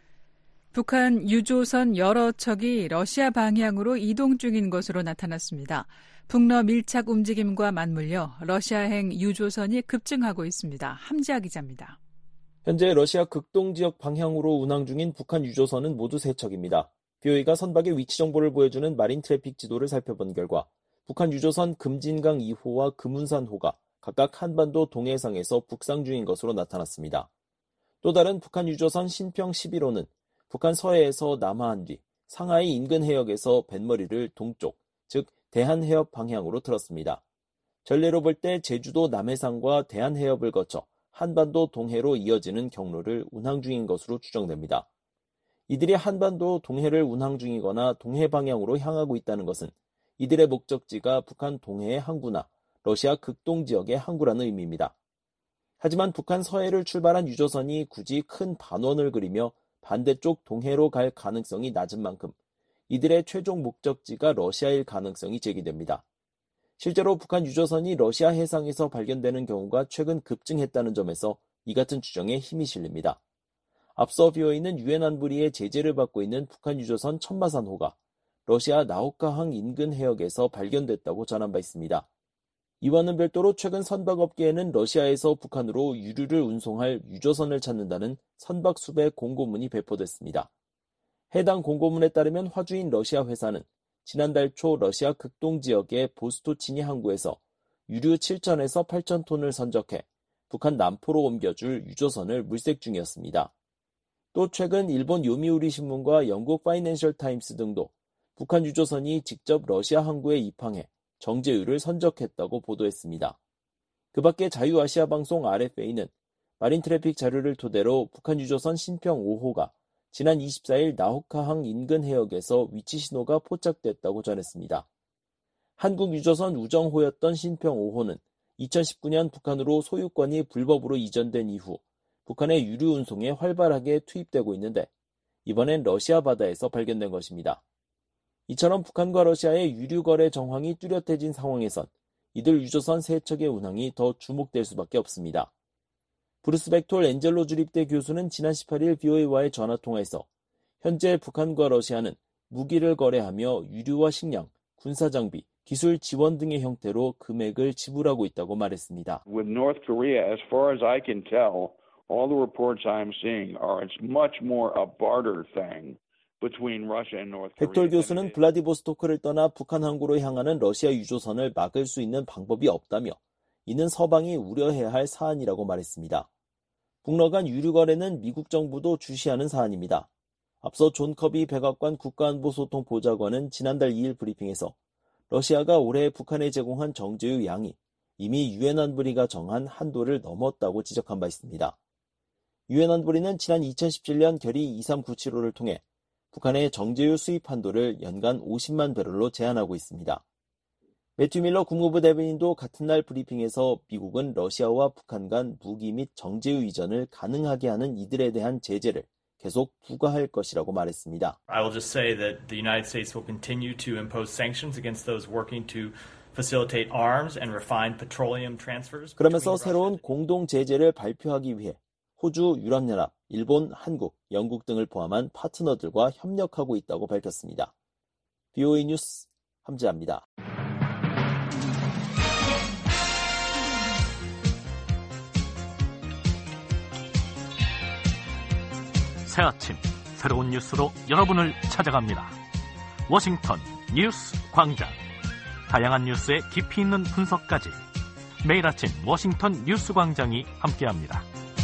북한 유조선 여러 척이 러시아 방향으로 이동 중인 것으로 나타났습니다. 북러 밀착 움직임과 맞물려 러시아행 유조선이 급증하고 있습니다. 함지아 기자입니다. 현재 러시아 극동 지역 방향으로 운항 중인 북한 유조선은 모두 세 척입니다. 브이오에이가 선박의 위치 정보를 보여주는 마린 트래픽 지도를 살펴본 결과 북한 유조선 금진강 이 호와 금운산호가 각각 한반도 동해상에서 북상 중인 것으로 나타났습니다. 또 다른 북한 유조선 신평 십일 호는 북한 서해에서 남하한 뒤 상하이 인근 해역에서 뱃머리를 동쪽, 즉 대한해협 방향으로 틀었습니다. 전례로 볼 때 제주도 남해상과 대한해협을 거쳐 한반도 동해로 이어지는 경로를 운항 중인 것으로 추정됩니다. 이들이 한반도 동해를 운항 중이거나 동해 방향으로 향하고 있다는 것은 이들의 목적지가 북한 동해의 항구나 러시아 극동 지역의 항구라는 의미입니다. 하지만 북한 서해를 출발한 유조선이 굳이 큰 반원을 그리며 반대쪽 동해로 갈 가능성이 낮은 만큼 이들의 최종 목적지가 러시아일 가능성이 제기됩니다. 실제로 북한 유조선이 러시아 해상에서 발견되는 경우가 최근 급증했다는 점에서 이 같은 주장에 힘이 실립니다. 앞서 브이오에이는 유엔 안보리의 제재를 받고 있는 북한 유조선 천마산호가 러시아 나우카항 인근 해역에서 발견됐다고 전한 바 있습니다. 이와는 별도로 최근 선박업계에는 러시아에서 북한으로 유류를 운송할 유조선을 찾는다는 선박 수배 공고문이 배포됐습니다. 해당 공고문에 따르면 화주인 러시아 회사는 지난달 초 러시아 극동 지역의 보스토치니 항구에서 유류 칠천에서 팔천 톤을 선적해 북한 남포로 옮겨줄 유조선을 물색 중이었습니다. 또 최근 일본 요미우리 신문과 영국 파이낸셜 타임스 등도 북한 유조선이 직접 러시아 항구에 입항해 정제유를 선적했다고 보도했습니다. 그 밖에 자유아시아 방송 알에프에이는 마린 트래픽 자료를 토대로 북한 유조선 신평 오 호가 지난 이십사일 나호카항 인근 해역에서 위치 신호가 포착됐다고 전했습니다. 한국 유조선 우정호였던 신평 오 호는 이천십구 년 북한으로 소유권이 불법으로 이전된 이후 북한의 유류 운송에 활발하게 투입되고 있는데 이번엔 러시아 바다에서 발견된 것입니다. 이처럼 북한과 러시아의 유류 거래 정황이 뚜렷해진 상황에선 이들 유조선 세 척의 운항이 더 주목될 수밖에 없습니다. 브루스 벡톨 엔젤로 주립대 교수는 지난 십팔일 브이오에이와의 전화통화에서 현재 북한과 러시아는 무기를 거래하며 유류와 식량, 군사장비, 기술 지원 등의 형태로 금액을 지불하고 있다고 말했습니다. With North Korea, as far as I can tell, all the reports I'm seeing are it's much more a barter thing. 벡톨 교수는 블라디보스토크를 떠나 북한 항구로 향하는 러시아 유조선을 막을 수 있는 방법이 없다며 이는 서방이 우려해야 할 사안이라고 말했습니다. 북러 간 유류 거래는 미국 정부도 주시하는 사안입니다. 앞서 존 커비 백악관 국가안보소통 보좌관은 지난달 이일 브리핑에서 러시아가 올해 북한에 제공한 정제유 양이 이미 유엔 안보리가 정한 한도를 넘었다고 지적한 바 있습니다. 유엔 안보리는 지난 이천십칠 년 결의 이삼구칠오를 통해 북한의 정제유 수입 한도를 연간 오십만 배럴로 제한하고 있습니다. 매튜 밀러 국무부 대변인도 같은 날 브리핑에서 미국은 러시아와 북한 간 무기 및 정제유 이전을 가능하게 하는 이들에 대한 제재를 계속 부과할 것이라고 말했습니다. I will just say that the United States will continue to impose sanctions against those working to facilitate arms and refined petroleum transfers. 그러면서 새로운 공동 제재를 발표하기 위해 호주, 유럽연합, 일본, 한국, 영국 등을 포함한 파트너들과 협력하고 있다고 밝혔습니다. 비오에이 뉴스 함지아입니다. 새 아침 새로운 뉴스로 여러분을 찾아갑니다. 워싱턴 뉴스 광장. 다양한 뉴스의 깊이 있는 분석까지 매일 아침 워싱턴 뉴스 광장이 함께합니다.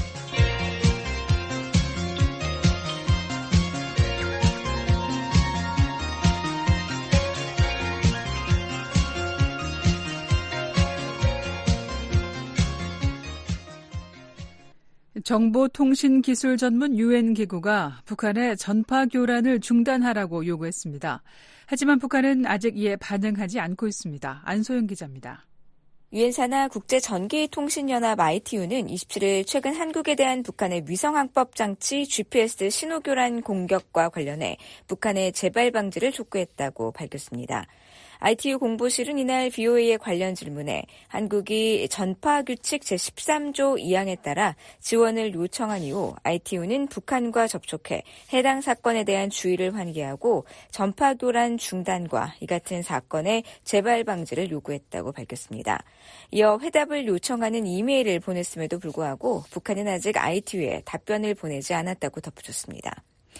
정보통신기술 전문 유엔 기구가 북한의 전파 교란을 중단하라고 요구했습니다. 하지만 북한은 아직 이에 반응하지 않고 있습니다. 안소영 기자입니다. 유엔 산하 국제전기통신연합 아이티유는 이십칠일 최근 한국에 대한 북한의 위성항법 장치 지피에스 신호교란 공격과 관련해 북한의 재발 방지를 촉구했다고 밝혔습니다. 아이티유 공보실은 이날 비오에이의 관련 질문에 한국이 전파규칙 제십삼조 이항에 따라 지원을 요청한 이후 아이티유는 북한과 접촉해 해당 사건에 대한 주의를 환기하고 전파교란 중단과 이 같은 사건의 재발 방지를 요구했다고 밝혔습니다. 이어 회답을 요청하는 이메일을 보냈음에도 불구하고 북한은 아직 아이티유에 답변을 보내지 않았다고 덧붙였습니다.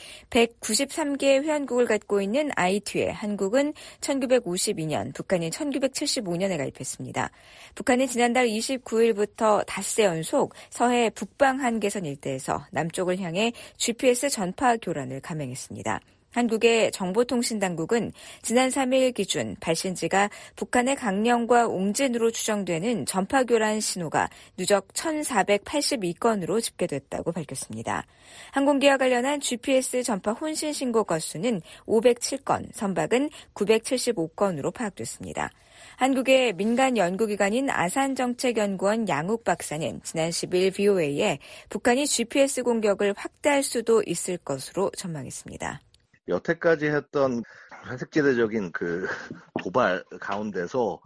백구십삼 개의 회원국을 갖고 있는 아이티유에 한국은 천구백오십이년, 북한은 천구백칠십오년에 가입했습니다. 북한은 지난달 이십구일부터 닷새 연속 서해 북방 한계선 일대에서 남쪽을 향해 지피에스 전파 교란을 감행했습니다. 한국의 정보통신당국은 지난 삼일 기준 발신지가 북한의 강령과 옹진으로 추정되는 전파교란 신호가 누적 천사백팔십이 건으로 집계됐다고 밝혔습니다. 항공기와 관련한 지피에스 전파 혼신 신고 건수는 오백칠 건, 선박은 구백칠십오 건으로 파악됐습니다. 한국의 민간 연구기관인 아산정책연구원 양욱 박사는 지난 십일 비오에이에 북한이 지피에스 공격을 확대할 수도 있을 것으로 전망했습니다. 여태까지 했던 회색지대적인 그 도발 가운데서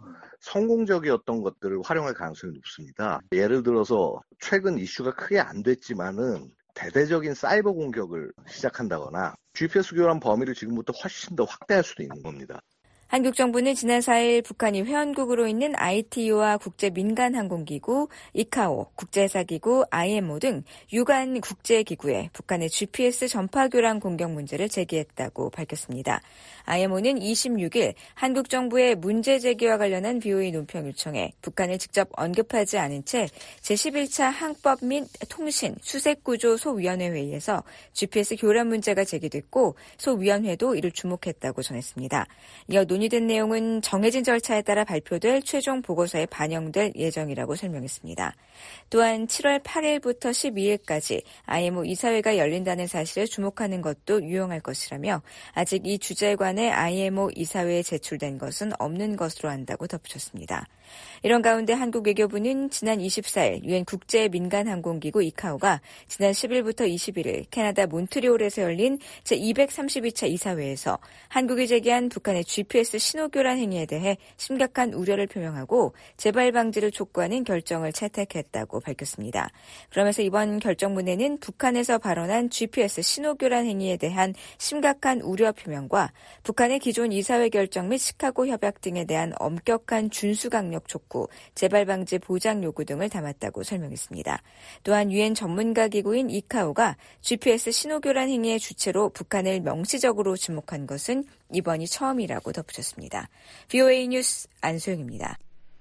성공적이었던 것들을 활용할 가능성이 높습니다. 예를 들어서 최근 이슈가 크게 안 됐지만은 대대적인 사이버 공격을 시작한다거나 지피에스 교란 범위를 지금부터 훨씬 더 확대할 수도 있는 겁니다. 한국 정부는 지난 사일 북한이 회원국으로 있는 아이티유와 국제민간항공기구, 이카오, 국제회사기구, 아이엠오 등 유관 국제기구에 북한의 지피에스 전파교란 공격 문제를 제기했다고 밝혔습니다. 아이엠오는 이십육일 한국 정부의 문제 제기와 관련한 비오에이 논평 요청에 북한을 직접 언급하지 않은 채 제십일차 항법 및 통신 수색구조 소위원회 회의에서 지피에스 교란 문제가 제기됐고 소위원회도 이를 주목했다고 전했습니다. 이어 논의된 내용은 정해진 절차에 따라 발표될 최종 보고서에 반영될 예정이라고 설명했습니다. 또한 칠월 팔일부터 십이일까지 아이엠오 이사회가 열린다는 사실에 주목하는 것도 유용할 것이라며 아직 이 주제에 관해 아이엠오 이사회에 제출된 것은 없는 것으로 안다고 덧붙였습니다. 이런 가운데 한국 외교부는 지난 이십사일 유엔 국제민간항공기구 이카오가 지난 십일부터 이십일일 캐나다 몬트리올에서 열린 제이백삼십이차 이사회에서 한국이 제기한 북한의 지피에스 신호교란 행위에 대해 심각한 우려를 표명하고 재발 방지를 촉구하는 결정을 채택했다고 밝혔습니다. 그러면서 이번 결정문에는 북한에서 발언한 지피에스 신호교란 행위에 대한 심각한 우려 표명과 북한의 기존 이사회 결정 및 시카고 협약 등에 대한 엄격한 준수 강력 촉구, 재발 방지 보장 요구 등을 담았다고 설명했습니다. 또한 유엔 전문가 기구인 이카오가 지피에스 신호교란 행위의 주체로 북한을 명시적으로 지목한 것은 이번이 처음이라고 덧붙였습니다. 비오에이 뉴스 안소영입니다.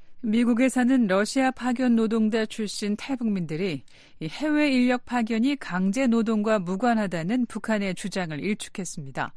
미국에 사는 러시아 파견 노동자 출신 탈북민들이 해외 인력 파견이 강제 노동과 무관하다는 북한의 주장을 일축했습니다.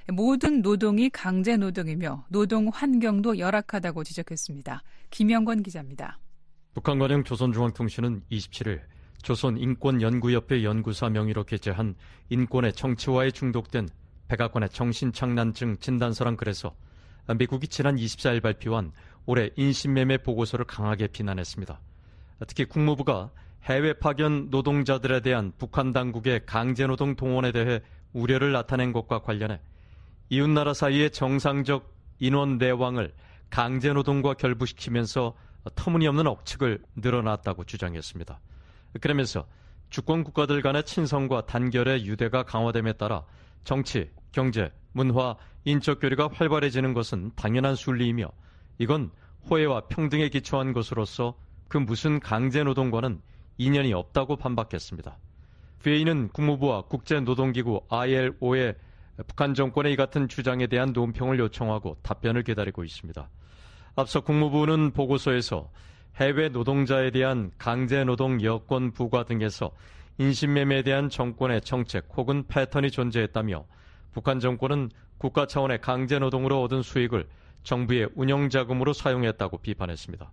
모든 노동이 강제 노동이며 노동 환경도 열악하다고 지적했습니다. 김영권 기자입니다. 북한관영 조선중앙통신은 이십칠일 조선인권연구협회 연구사 명의로 게재한 인권의 정치화에 중독된 백악관의 정신착란증 진단서란 글에서 미국이 지난 이십사일 발표한 올해 인신매매 보고서를 강하게 비난했습니다. 특히 국무부가 해외 파견 노동자들에 대한 북한 당국의 강제노동 동원에 대해 우려를 나타낸 것과 관련해 이웃나라 사이의 정상적 인원 내왕을 강제노동과 결부시키면서 터무니없는 억측을 늘어났다고 주장했습니다. 그러면서 주권 국가들 간의 친선과 단결의 유대가 강화됨에 따라 정치, 경제, 문화, 인적 교류가 활발해지는 것은 당연한 순리이며 이건 호혜와 평등에 기초한 것으로서 그 무슨 강제노동과는 인연이 없다고 반박했습니다. 브이에이는 국무부와 국제노동기구 아이엘오의 북한 정권의 이 같은 주장에 대한 논평을 요청하고 답변을 기다리고 있습니다. 앞서 국무부는 보고서에서 해외 노동자에 대한 강제노동 여건 부과 등에서 인신매매에 대한 정권의 정책 혹은 패턴이 존재했다며 북한 정권은 국가 차원의 강제노동으로 얻은 수익을 정부의 운영자금으로 사용했다고 비판했습니다.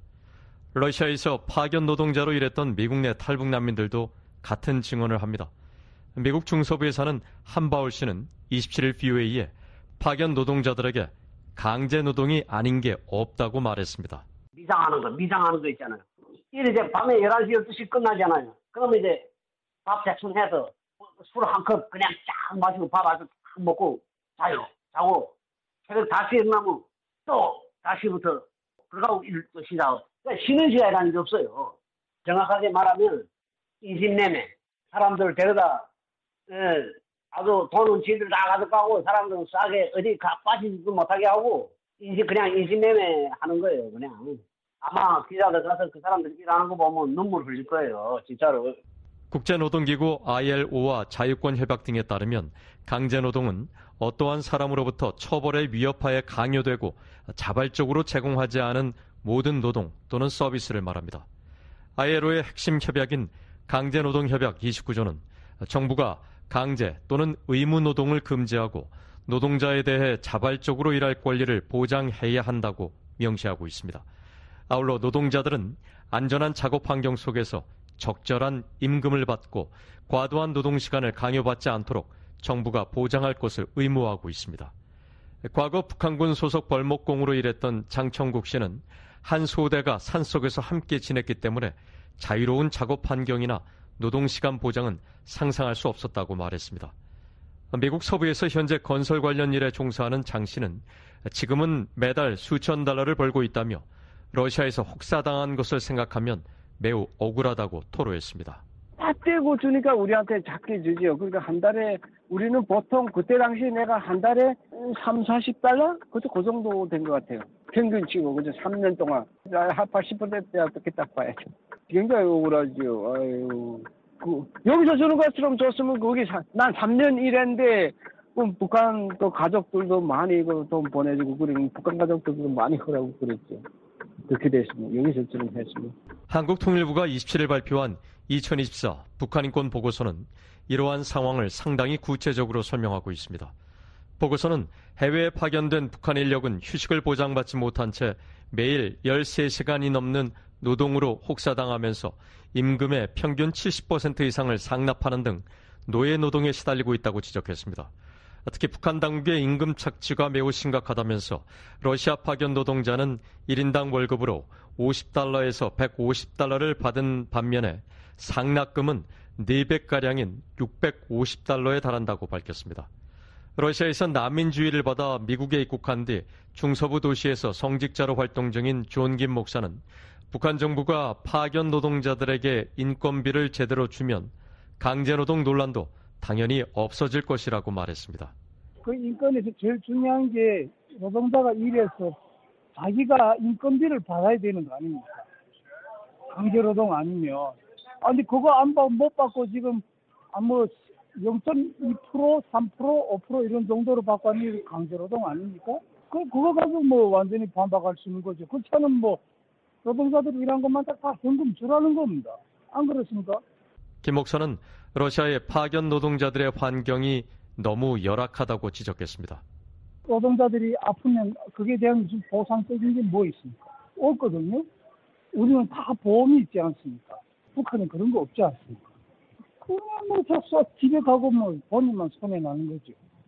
러시아에서 파견 노동자로 일했던 미국 내 탈북 난민들도 같은 증언을 합니다. 미국 중서부에 사는 한바울 씨는 이십칠일 브이오에이에 파견 노동자들에게 강제 노동이 아닌 게 없다고 말했습니다. 미장하는 거, 미장하는 거 있잖아요. 이래 이제 밤에 열한 시, 열두 시 끝나잖아요. 그러면 이제 밥 대충 해서 술 한 컵 그냥 쫙 마시고 밥 아주 딱 먹고 자요. 자고 새벽 다시 일어나면 또 다시부터 그러고 일 또 시작하고. 그러니까 쉬는 시간이라는 게 없어요. 정확하게 말하면 인신매매. 사람들 데려다 예, 아주 돈은 지들 다 가져가고 사람들은 싸게 어디 가 빠지지도 못하게 하고 인신 그냥 인신매매 하는 거예요. 그냥 아마 기자들 가서 그 사람들 일하는 거 보면 눈물 흘릴 거예요. 진짜로. 국제노동기구 아이엘오와 자유권협약 등에 따르면 강제노동은 어떠한 사람으로부터 처벌의 위협하에 강요되고 자발적으로 제공하지 않은 모든 노동 또는 서비스를 말합니다. 아이엘오의 핵심 협약인 강제노동협약 이십구조는 정부가 강제 또는 의무노동을 금지하고 노동자에 대해 자발적으로 일할 권리를 보장해야 한다고 명시하고 있습니다. 아울러 노동자들은 안전한 작업 환경 속에서 적절한 임금을 받고 과도한 노동시간을 강요받지 않도록 정부가 보장할 것을 의무화하고 있습니다. 과거 북한군 소속 벌목공으로 일했던 장청국 씨는 한 소대가 산속에서 함께 지냈기 때문에 자유로운 작업 환경이나 노동시간 보장은 상상할 수 없었다고 말했습니다. 미국 서부에서 현재 건설 관련 일에 종사하는 장 씨는 지금은 매달 수천 달러를 벌고 있다며 러시아에서 혹사당한 것을 생각하면 매우 억울하다고 토로했습니다. 다 떼고 주니까 우리한테 작게 주죠. 그러니까 한 달에 우리는 보통 그때 당시 내가 한 달에 삼사십 달러? 그저 그 정도 된 것 같아요. 평균 치고 그저 삼 년 동안 한 팔십 퍼센트 어떻게 딱 봐야죠. 굉장히 억울하죠. 아유, 그 여기서 주는 것처럼 줬으면 거기 사, 난 삼 년 일했는데 그럼 북한 또 가족들도 많이 돈 보내주고 그러면 북한 가족들도 많이 하라고 그랬죠. 그렇게 됐으면 여기서 좀 했으면. 한국통일부가 이십칠일 발표한 이천이십사 북한인권 보고서는 이러한 상황을 상당히 구체적으로 설명하고 있습니다. 보고서는 해외에 파견된 북한 인력은 휴식을 보장받지 못한 채 매일 열세 시간이 넘는 노동으로 혹사당하면서 임금의 평균 칠십 퍼센트 이상을 상납하는 등 노예 노동에 시달리고 있다고 지적했습니다. 특히 북한 당국의 임금 착취가 매우 심각하다면서 러시아 파견 노동자는 일 인당 월급으로 오십 달러에서 백오십 달러를 받은 반면에 상납금은 네 배가량인 육백오십 달러에 달한다고 밝혔습니다. 러시아에서 난민주의를 받아 미국에 입국한 뒤 중서부 도시에서 성직자로 활동 중인 존 김 목사는 북한 정부가 파견 노동자들에게 인건비를 제대로 주면 강제노동 논란도 당연히 없어질 것이라고 말했습니다. 그 인권에서 제일 중요한 게 노동자가 일해서 자기가 인건비를 받아야 되는 거 아닙니까? 강제노동 아니면. 아니 그거 안 받, 못 받고 지금 뭐 영 점 이 퍼센트, 삼 퍼센트, 오 퍼센트 이런 정도로 받고 하는 강제노동 아닙니까? 그, 그거 가지고 뭐 완전히 반박할 수 있는 거죠. 그렇지않으면 뭐 노동자들이 일한 것만 다 현금 주라는 겁니다. 안 그렇습니까? 김 목사는 러시아의 파견 노동자들의 환경이 너무 열악하다고 지적했습니다. 노동자들이 아프면 그에 대한 무슨 보상적인 게 뭐 있습니까? 없거든요. 우리는 다 보험이 있지 않습니까? 북한은 그런 거 없지 않습니까? 그냥 뭐 저 집에 가고 뭐 본인만 손해 나는 거죠.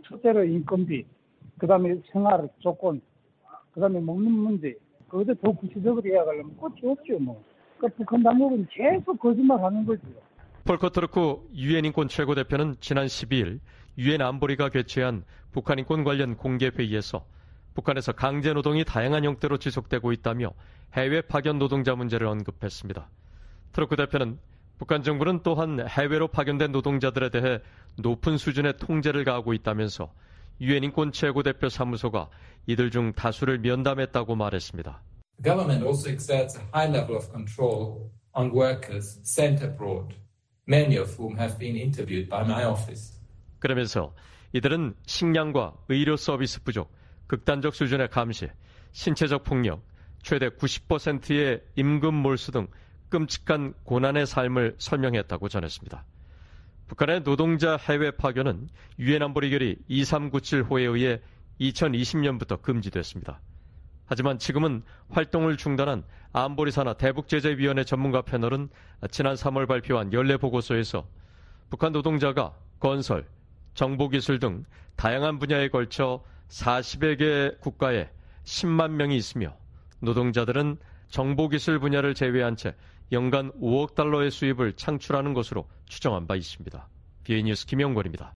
첫째로 인건비, 그 다음에 생활 조건, 그 다음에 먹는 문제, 그것도 더 구체적으로 이야기하려면 끝이 없죠, 뭐. 그러니까 북한 당국은 계속 거짓말 하는 거죠. 폴커 트르크 유엔 인권 최고대표는 지난 십이일 유엔 안보리가 개최한 북한 인권 관련 공개회의에서 북한에서 강제노동이 다양한 형태로 지속되고 있다며 해외 파견 노동자 문제를 언급했습니다. 트르크 대표는 북한 정부는 또한 해외로 파견된 노동자들에 대해 높은 수준의 통제를 가하고 있다면서 유엔 인권 최고대표 사무소가 이들 중 다수를 면담했다고 말했습니다. The government also exerts a high level of control on workers sent abroad, many of whom have been interviewed by my office. 그러면서 이들은 식량과 의료 서비스 부족, 극단적 수준의 감시, 신체적 폭력, 최대 구십 퍼센트의 임금 몰수 등 끔찍한 고난의 삶을 설명했다고 전했습니다. 북한의 노동자 해외 파견은 유엔 안보리 결의 이삼구칠 호에 의해 이천이십년부터 금지됐습니다. 하지만 지금은 활동을 중단한 안보리 산하 대북제재위원회 전문가 패널은 지난 삼월 발표한 연례 보고서에서 북한 노동자가 건설, 정보기술 등 다양한 분야에 걸쳐 사십여 개 국가에 십만 명이 있으며 노동자들은 정보기술 분야를 제외한 채 연간 오억 달러의 수입을 창출하는 것으로 추정한 바 있습니다. 비에이 뉴스 김영권입니다.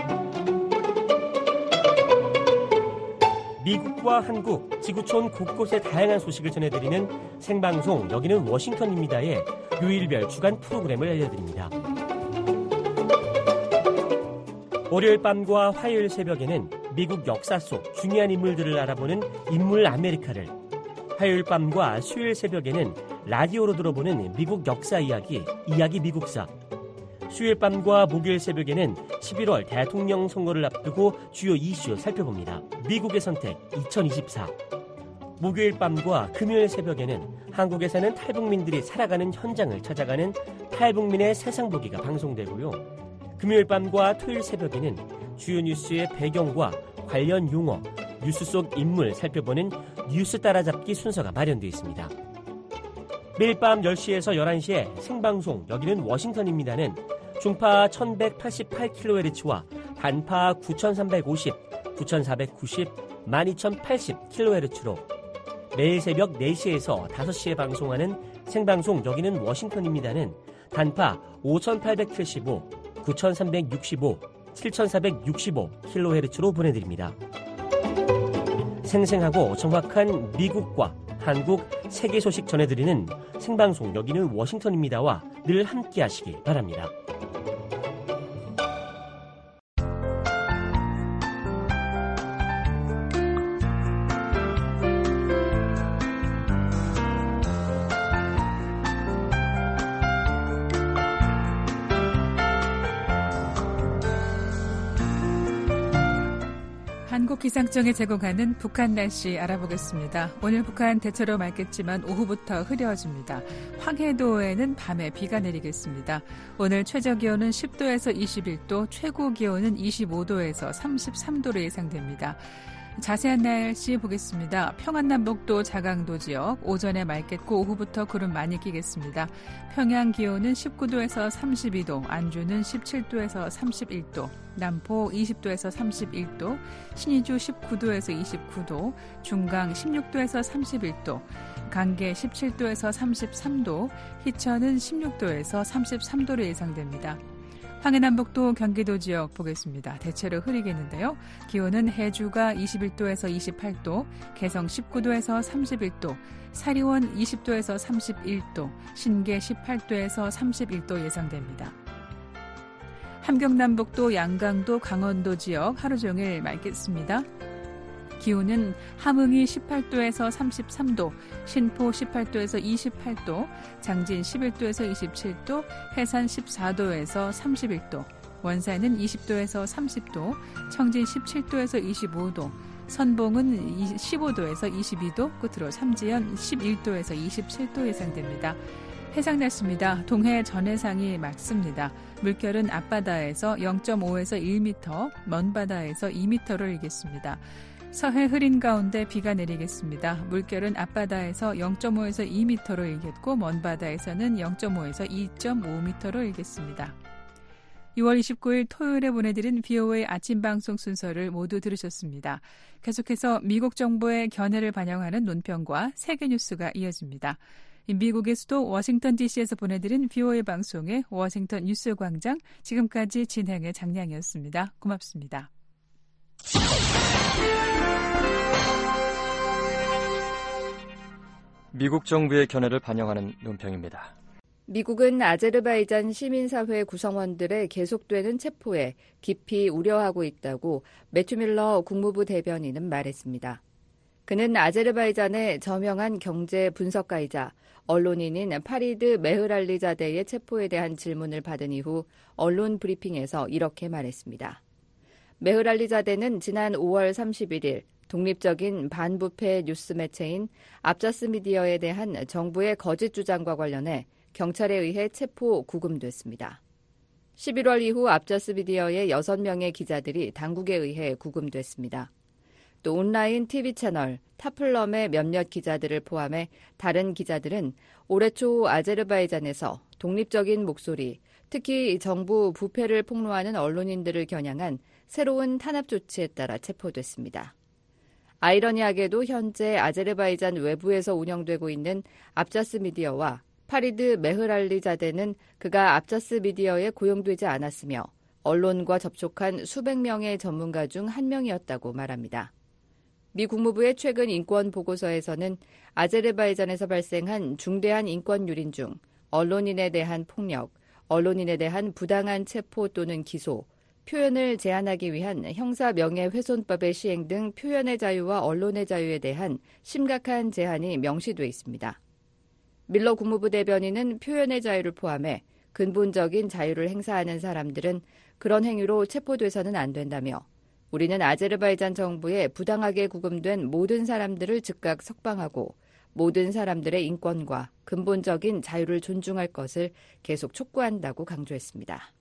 미국과 한국, 지구촌 곳곳의 다양한 소식을 전해드리는 생방송 여기는 워싱턴입니다의 요일별 주간 프로그램을 알려드립니다. 월요일 밤과 화요일 새벽에는 미국 역사 속 중요한 인물들을 알아보는 인물 아메리카를, 화요일 밤과 수요일 새벽에는 라디오로 들어보는 미국 역사 이야기, 이야기 미국사, 수요일 밤과 목요일 새벽에는 십일월 대통령 선거를 앞두고 주요 이슈 살펴봅니다. 미국의 선택 이천이십사. 목요일 밤과 금요일 새벽에는 한국에 사는 탈북민들이 살아가는 현장을 찾아가는 탈북민의 세상보기가 방송되고요. 금요일 밤과 토요일 새벽에는 주요 뉴스의 배경과 관련 용어, 뉴스 속 인물 살펴보는 뉴스 따라잡기 순서가 마련되어 있습니다. 매일 밤 열 시에서 열한 시에 생방송 여기는 워싱턴입니다는 중파 천백팔십팔 킬로헤르츠와 단파 구천삼백오십, 구천사백구십, 만 이천팔십 킬로헤르츠로 매일 새벽 네 시에서 다섯 시에 방송하는 생방송 여기는 워싱턴입니다는 단파 오천팔백칠십오, 구천삼백육십오, 칠천사백육십오 킬로헤르츠로 보내드립니다. 생생하고 정확한 미국과 한국, 세계 소식 전해드리는 생방송 여기는 워싱턴입니다와 늘 함께 하시기 바랍니다. 기상청에 제공하는 북한 날씨 알아보겠습니다. 오늘 북한 대체로 맑겠지만 오후부터 흐려집니다. 황해도에는 밤에 비가 내리겠습니다. 오늘 최저기온은 십 도에서 이십일 도, 최고기온은 이십오 도에서 삼십삼 도로 예상됩니다. 자세한 날씨 보겠습니다. 평안남북도 자강도 지역 오전에 맑겠고 오후부터 구름 많이 끼겠습니다. 평양 기온은 십구 도에서 삼십이 도, 안주는 십칠 도에서 삼십일 도, 남포 이십 도에서 삼십일 도, 신의주 십구 도에서 이십구 도, 중강 십육 도에서 삼십일 도, 강계 십칠 도에서 삼십삼 도, 희천은 십육 도에서 삼십삼 도로 예상됩니다. 황해남북도 경기도 지역 보겠습니다. 대체로 흐리겠는데요. 기온은 해주가 이십일 도에서 이십팔 도, 개성 십구 도에서 삼십일 도, 사리원 이십 도에서 삼십일 도, 신계 십팔 도에서 삼십일 도 예상됩니다. 함경남북도 양강도 강원도 지역 하루 종일 맑겠습니다. 기온은 함흥이 십팔 도에서 삼십삼 도, 신포 십팔 도에서 이십팔 도, 장진 십일 도에서 이십칠 도, 해산 십사 도에서 삼십일 도, 원산은 이십 도에서 삼십 도, 청진 십칠 도에서 이십오 도, 선봉은 십오 도에서 이십이 도, 끝으로 삼지연 십일 도에서 이십칠 도 예상됩니다. 해상 날씨입니다. 동해 전해상이 맑습니다. 물결은 앞바다에서 영 점 오에서 일 미터, 먼바다에서 이 미터를 일겠습니다. 서해 흐린 가운데 비가 내리겠습니다. 물결은 앞바다에서 영 점 오에서 이 미터로 일겠고 먼바다에서는 영 점 오에서 이 점 오 미터로 일겠습니다. 유월 이십구일 토요일에 보내드린 비오에이 아침 방송 순서를 모두 들으셨습니다. 계속해서 미국 정부의 견해를 반영하는 논평과 세계 뉴스가 이어집니다. 미국의 수도 워싱턴 디씨에서 보내드린 비오에이 방송의 워싱턴 뉴스 광장, 지금까지 진행의 장량이었습니다. 고맙습니다. 미국 정부의 견해를 반영하는 논평입니다. 미국은 아제르바이잔 시민사회 구성원들의 계속되는 체포에 깊이 우려하고 있다고 매튜 밀러 국무부 대변인은 말했습니다. 그는 아제르바이잔의 저명한 경제 분석가이자 언론인인 파리드 메흐랄리자데의 체포에 대한 질문을 받은 이후 언론 브리핑에서 이렇게 말했습니다. 메흐랄리자데는 지난 오월 삼십일일 독립적인 반부패 뉴스 매체인 압자스 미디어에 대한 정부의 거짓 주장과 관련해 경찰에 의해 체포 구금됐습니다. 십일월 이후 압자스 미디어의 여섯 명의 기자들이 당국에 의해 구금됐습니다. 또 온라인 티비 채널 타플럼의 몇몇 기자들을 포함해 다른 기자들은 올해 초 아제르바이잔에서 독립적인 목소리, 특히 정부 부패를 폭로하는 언론인들을 겨냥한 새로운 탄압 조치에 따라 체포됐습니다. 아이러니하게도 현재 아제르바이잔 외부에서 운영되고 있는 압자스 미디어와 파리드 메흐랄리자데는 그가 압자스 미디어에 고용되지 않았으며 언론과 접촉한 수백 명의 전문가 중 한 명이었다고 말합니다. 미 국무부의 최근 인권 보고서에서는 아제르바이잔에서 발생한 중대한 인권 유린 중 언론인에 대한 폭력, 언론인에 대한 부당한 체포 또는 기소, 표현을 제한하기 위한 형사 명예훼손법의 시행 등 표현의 자유와 언론의 자유에 대한 심각한 제한이 명시돼 있습니다. 밀러 국무부 대변인은 표현의 자유를 포함해 근본적인 자유를 행사하는 사람들은 그런 행위로 체포돼서는 안 된다며 우리는 아제르바이잔 정부에 부당하게 구금된 모든 사람들을 즉각 석방하고 모든 사람들의 인권과 근본적인 자유를 존중할 것을 계속 촉구한다고 강조했습니다.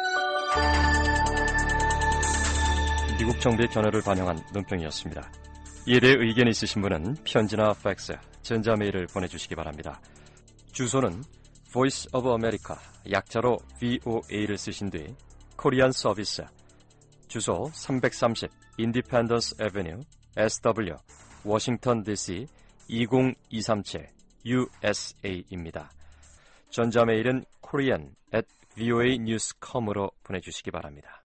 미국 정부의 견해를 반영한 논평이었습니다. 이에 대해 의견 있으신 분은 편지나 팩스, 전자메일을 보내주시기 바랍니다. 주소는 Voice of America, 약자로 브이오에이를 쓰신 뒤 코리안 서비스, 주소 삼백삼십 Independence Avenue, 에스더블유, 워싱턴 디씨 이공이삼칠 유에스에이입니다. 전자메일은 korean at voa news dot com으로 보내주시기 바랍니다.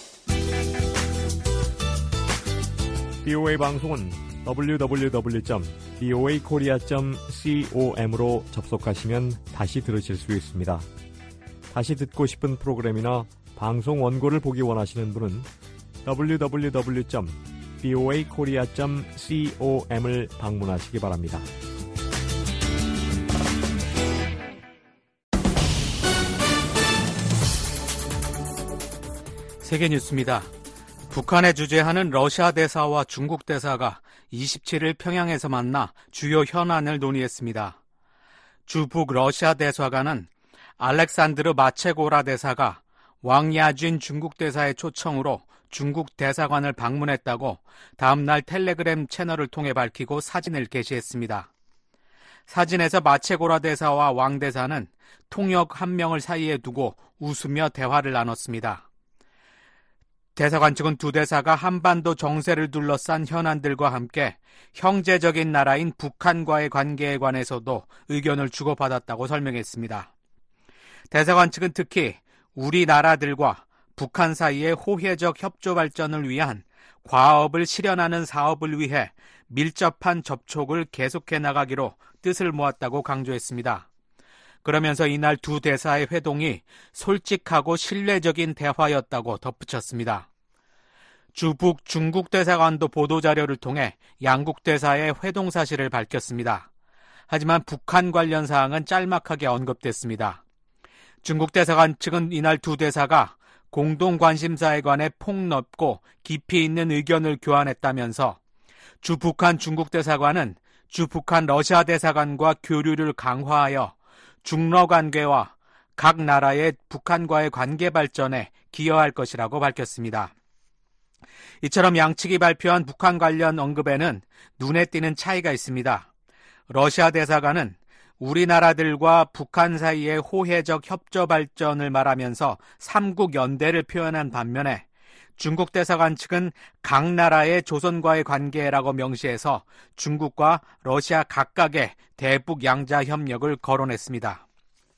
비오에이 방송은 더블유 더블유 더블유 점 비오에이 코리아 점 com으로 접속하시면 다시 들으실 수 있습니다. 다시 듣고 싶은 프로그램이나 방송 원고를 보기 원하시는 분은 더블유 더블유 더블유 점 비오에이 코리아 점 com을 방문하시기 바랍니다. 세계 뉴스입니다. 북한에 주재하는 러시아 대사와 중국 대사가 이십칠일 평양에서 만나 주요 현안을 논의했습니다. 주북 러시아 대사관은 알렉산드르 마체고라 대사가 왕야쥔 중국 대사의 초청으로 중국 대사관을 방문했다고 다음날 텔레그램 채널을 통해 밝히고 사진을 게시했습니다. 사진에서 마체고라 대사와 왕 대사는 통역 한 명을 사이에 두고 웃으며 대화를 나눴습니다. 대사관 측은 두 대사가 한반도 정세를 둘러싼 현안들과 함께 형제적인 나라인 북한과의 관계에 관해서도 의견을 주고받았다고 설명했습니다. 대사관 측은 특히 우리나라들과 북한 사이의 호혜적 협조 발전을 위한 과업을 실현하는 사업을 위해 밀접한 접촉을 계속해 나가기로 뜻을 모았다고 강조했습니다. 그러면서 이날 두 대사의 회동이 솔직하고 신뢰적인 대화였다고 덧붙였습니다. 주북 중국 대사관도 보도자료를 통해 양국 대사의 회동 사실을 밝혔습니다. 하지만 북한 관련 사항은 짤막하게 언급됐습니다. 중국 대사관 측은 이날 두 대사가 공동 관심사에 관해 폭넓고 깊이 있는 의견을 교환했다면서 주북한 중국 대사관은 주북한 러시아 대사관과 교류를 강화하여 중러 관계와 각 나라의 북한과의 관계 발전에 기여할 것이라고 밝혔습니다. 이처럼 양측이 발표한 북한 관련 언급에는 눈에 띄는 차이가 있습니다. 러시아 대사관은 우리나라들과 북한 사이의 호혜적 협조 발전을 말하면서 삼국 연대를 표현한 반면에 중국 대사관 측은 각 나라의 조선과의 관계라고 명시해서 중국과 러시아 각각의 대북 양자 협력을 거론했습니다.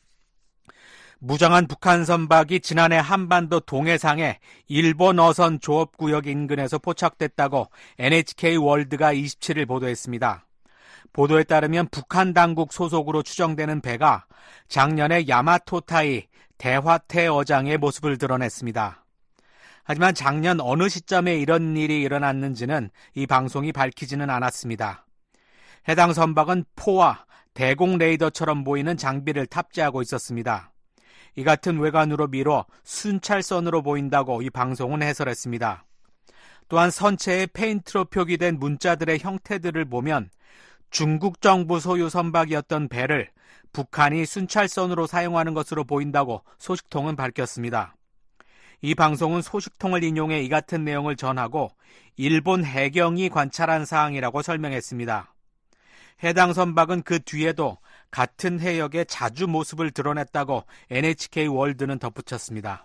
무장한 북한 선박이 지난해 한반도 동해상의 일본 어선 조업구역 인근에서 포착됐다고 엔에이치케이 월드가 이십칠일 보도했습니다. 보도에 따르면 북한 당국 소속으로 추정되는 배가 작년에 야마토타이 대화태 어장의 모습을 드러냈습니다. 하지만 작년 어느 시점에 이런 일이 일어났는지는 이 방송이 밝히지는 않았습니다. 해당 선박은 포와 대공 레이더처럼 보이는 장비를 탑재하고 있었습니다. 이 같은 외관으로 미뤄 순찰선으로 보인다고 이 방송은 해설했습니다. 또한 선체에 페인트로 표기된 문자들의 형태들을 보면 중국 정부 소유 선박이었던 배를 북한이 순찰선으로 사용하는 것으로 보인다고 소식통은 밝혔습니다. 이 방송은 소식통을 인용해 이 같은 내용을 전하고 일본 해경이 관찰한 사항이라고 설명했습니다. 해당 선박은 그 뒤에도 같은 해역에 자주 모습을 드러냈다고 엔에이치케이 월드는 덧붙였습니다.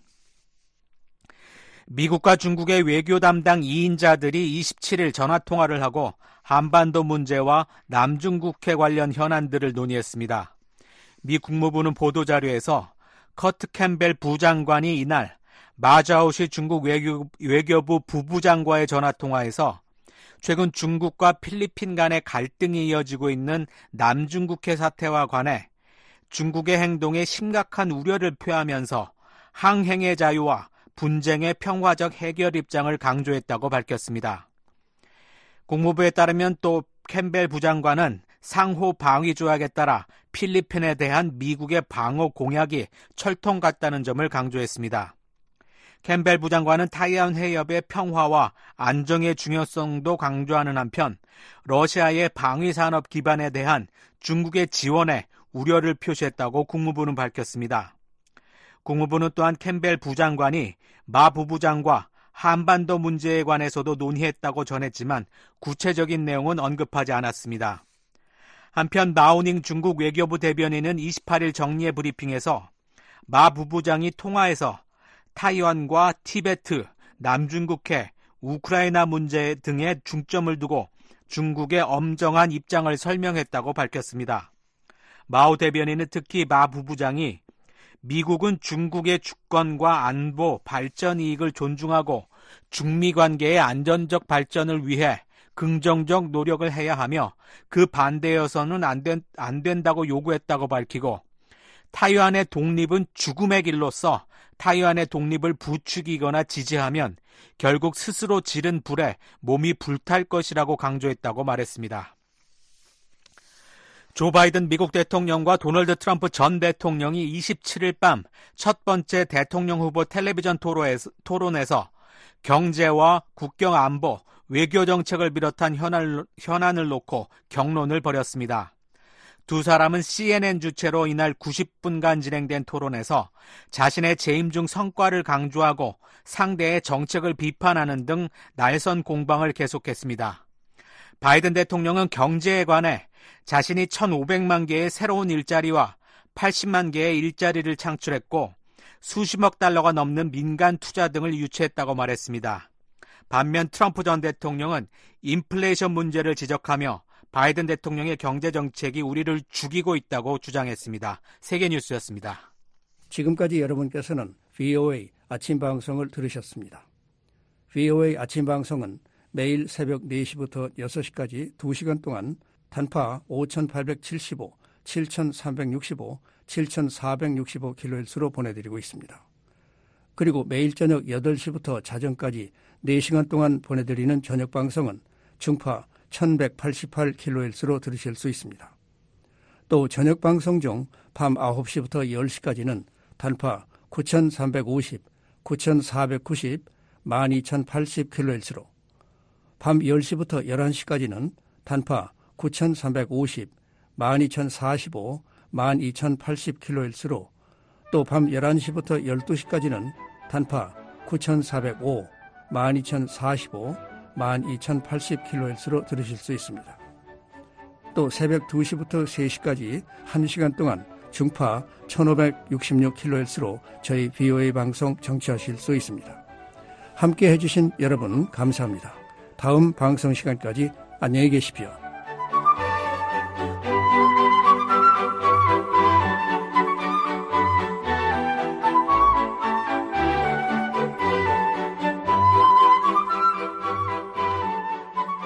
미국과 중국의 외교 담당 이 인자들이 이십칠일 전화통화를 하고 한반도 문제와 남중국해 관련 현안들을 논의했습니다. 미 국무부는 보도자료에서 커트 캠벨 부장관이 이날 마자오시 중국 외교, 외교부 부부장과의 전화통화에서 최근 중국과 필리핀 간의 갈등이 이어지고 있는 남중국해 사태와 관해 중국의 행동에 심각한 우려를 표하면서 항행의 자유와 분쟁의 평화적 해결 입장을 강조했다고 밝혔습니다. 국무부에 따르면 또 캠벨 부장관은 상호 방위 조약에 따라 필리핀에 대한 미국의 방어 공약이 철통 같다는 점을 강조했습니다. 캠벨 부장관은 타이완 해협의 평화와 안정의 중요성도 강조하는 한편 러시아의 방위산업 기반에 대한 중국의 지원에 우려를 표시했다고 국무부는 밝혔습니다. 국무부는 또한 캠벨 부장관이 마 부부장과 한반도 문제에 관해서도 논의했다고 전했지만 구체적인 내용은 언급하지 않았습니다. 한편 마오닝 중국 외교부 대변인은 이십팔일 정례 브리핑에서 마 부부장이 통화에서 타이완과 티베트, 남중국해, 우크라이나 문제 등에 중점을 두고 중국의 엄정한 입장을 설명했다고 밝혔습니다. 마오 대변인은 특히 마 부부장이 미국은 중국의 주권과 안보, 발전 이익을 존중하고 중미 관계의 안전적 발전을 위해 긍정적 노력을 해야 하며 그 반대여서는 안, 된, 안 된다고 요구했다고 밝히고 타이완의 독립은 죽음의 길로서 타이완의 독립을 부추기거나 지지하면 결국 스스로 지른 불에 몸이 불탈 것이라고 강조했다고 말했습니다. 조 바이든 미국 대통령과 도널드 트럼프 전 대통령이 이십칠일 밤 첫 번째 대통령 후보 텔레비전 토론에서 경제와 국경 안보, 외교 정책을 비롯한 현안을, 현안을 놓고 격론을 벌였습니다. 두 사람은 씨엔엔 주최로 이날 구십 분간 진행된 토론에서 자신의 재임 중 성과를 강조하고 상대의 정책을 비판하는 등 날선 공방을 계속했습니다. 바이든 대통령은 경제에 관해 자신이 천오백만 개의 새로운 일자리와 팔십만 개의 일자리를 창출했고 수십억 달러가 넘는 민간 투자 등을 유치했다고 말했습니다. 반면 트럼프 전 대통령은 인플레이션 문제를 지적하며 바이든 대통령의 경제정책이 우리를 죽이고 있다고 주장했습니다. 세계뉴스였습니다. 지금까지 여러분께서는 브이오에이 아침 방송을 들으셨습니다. 브이오에이 아침 방송은 매일 새벽 네 시부터 여섯 시까지 두 시간 동안 단파 오천팔백칠십오, 칠천삼백육십오, 칠천사백육십오 킬로헤르츠로 보내드리고 있습니다. 그리고 매일 저녁 여덟 시부터 자정까지 네 시간 동안 보내드리는 저녁 방송은 중파 천백팔십팔 킬로헤르츠로 들으실 수 있습니다. 또 저녁 방송 중 밤 아홉 시부터 열 시까지는 단파 구천삼백오십, 구천사백구십, 만 이천팔십 킬로헤르츠로 밤 열 시부터 열한 시까지는 단파 구천삼백오십, 만 이천사십오, 만 이천팔십 킬로헤르츠로 또 밤 열한 시부터 열두 시까지는 단파 구천사백오, 만 이천사십오, 만 이천팔십 킬로헤르츠로 들으실 수 있습니다. 또 새벽 두 시부터 세 시까지 한 시간 동안 중파 천오백육십육 킬로헤르츠로 저희 브이오에이 방송 청취하실 수 있습니다. 함께 해주신 여러분 감사합니다. 다음 방송 시간까지 안녕히 계십시오.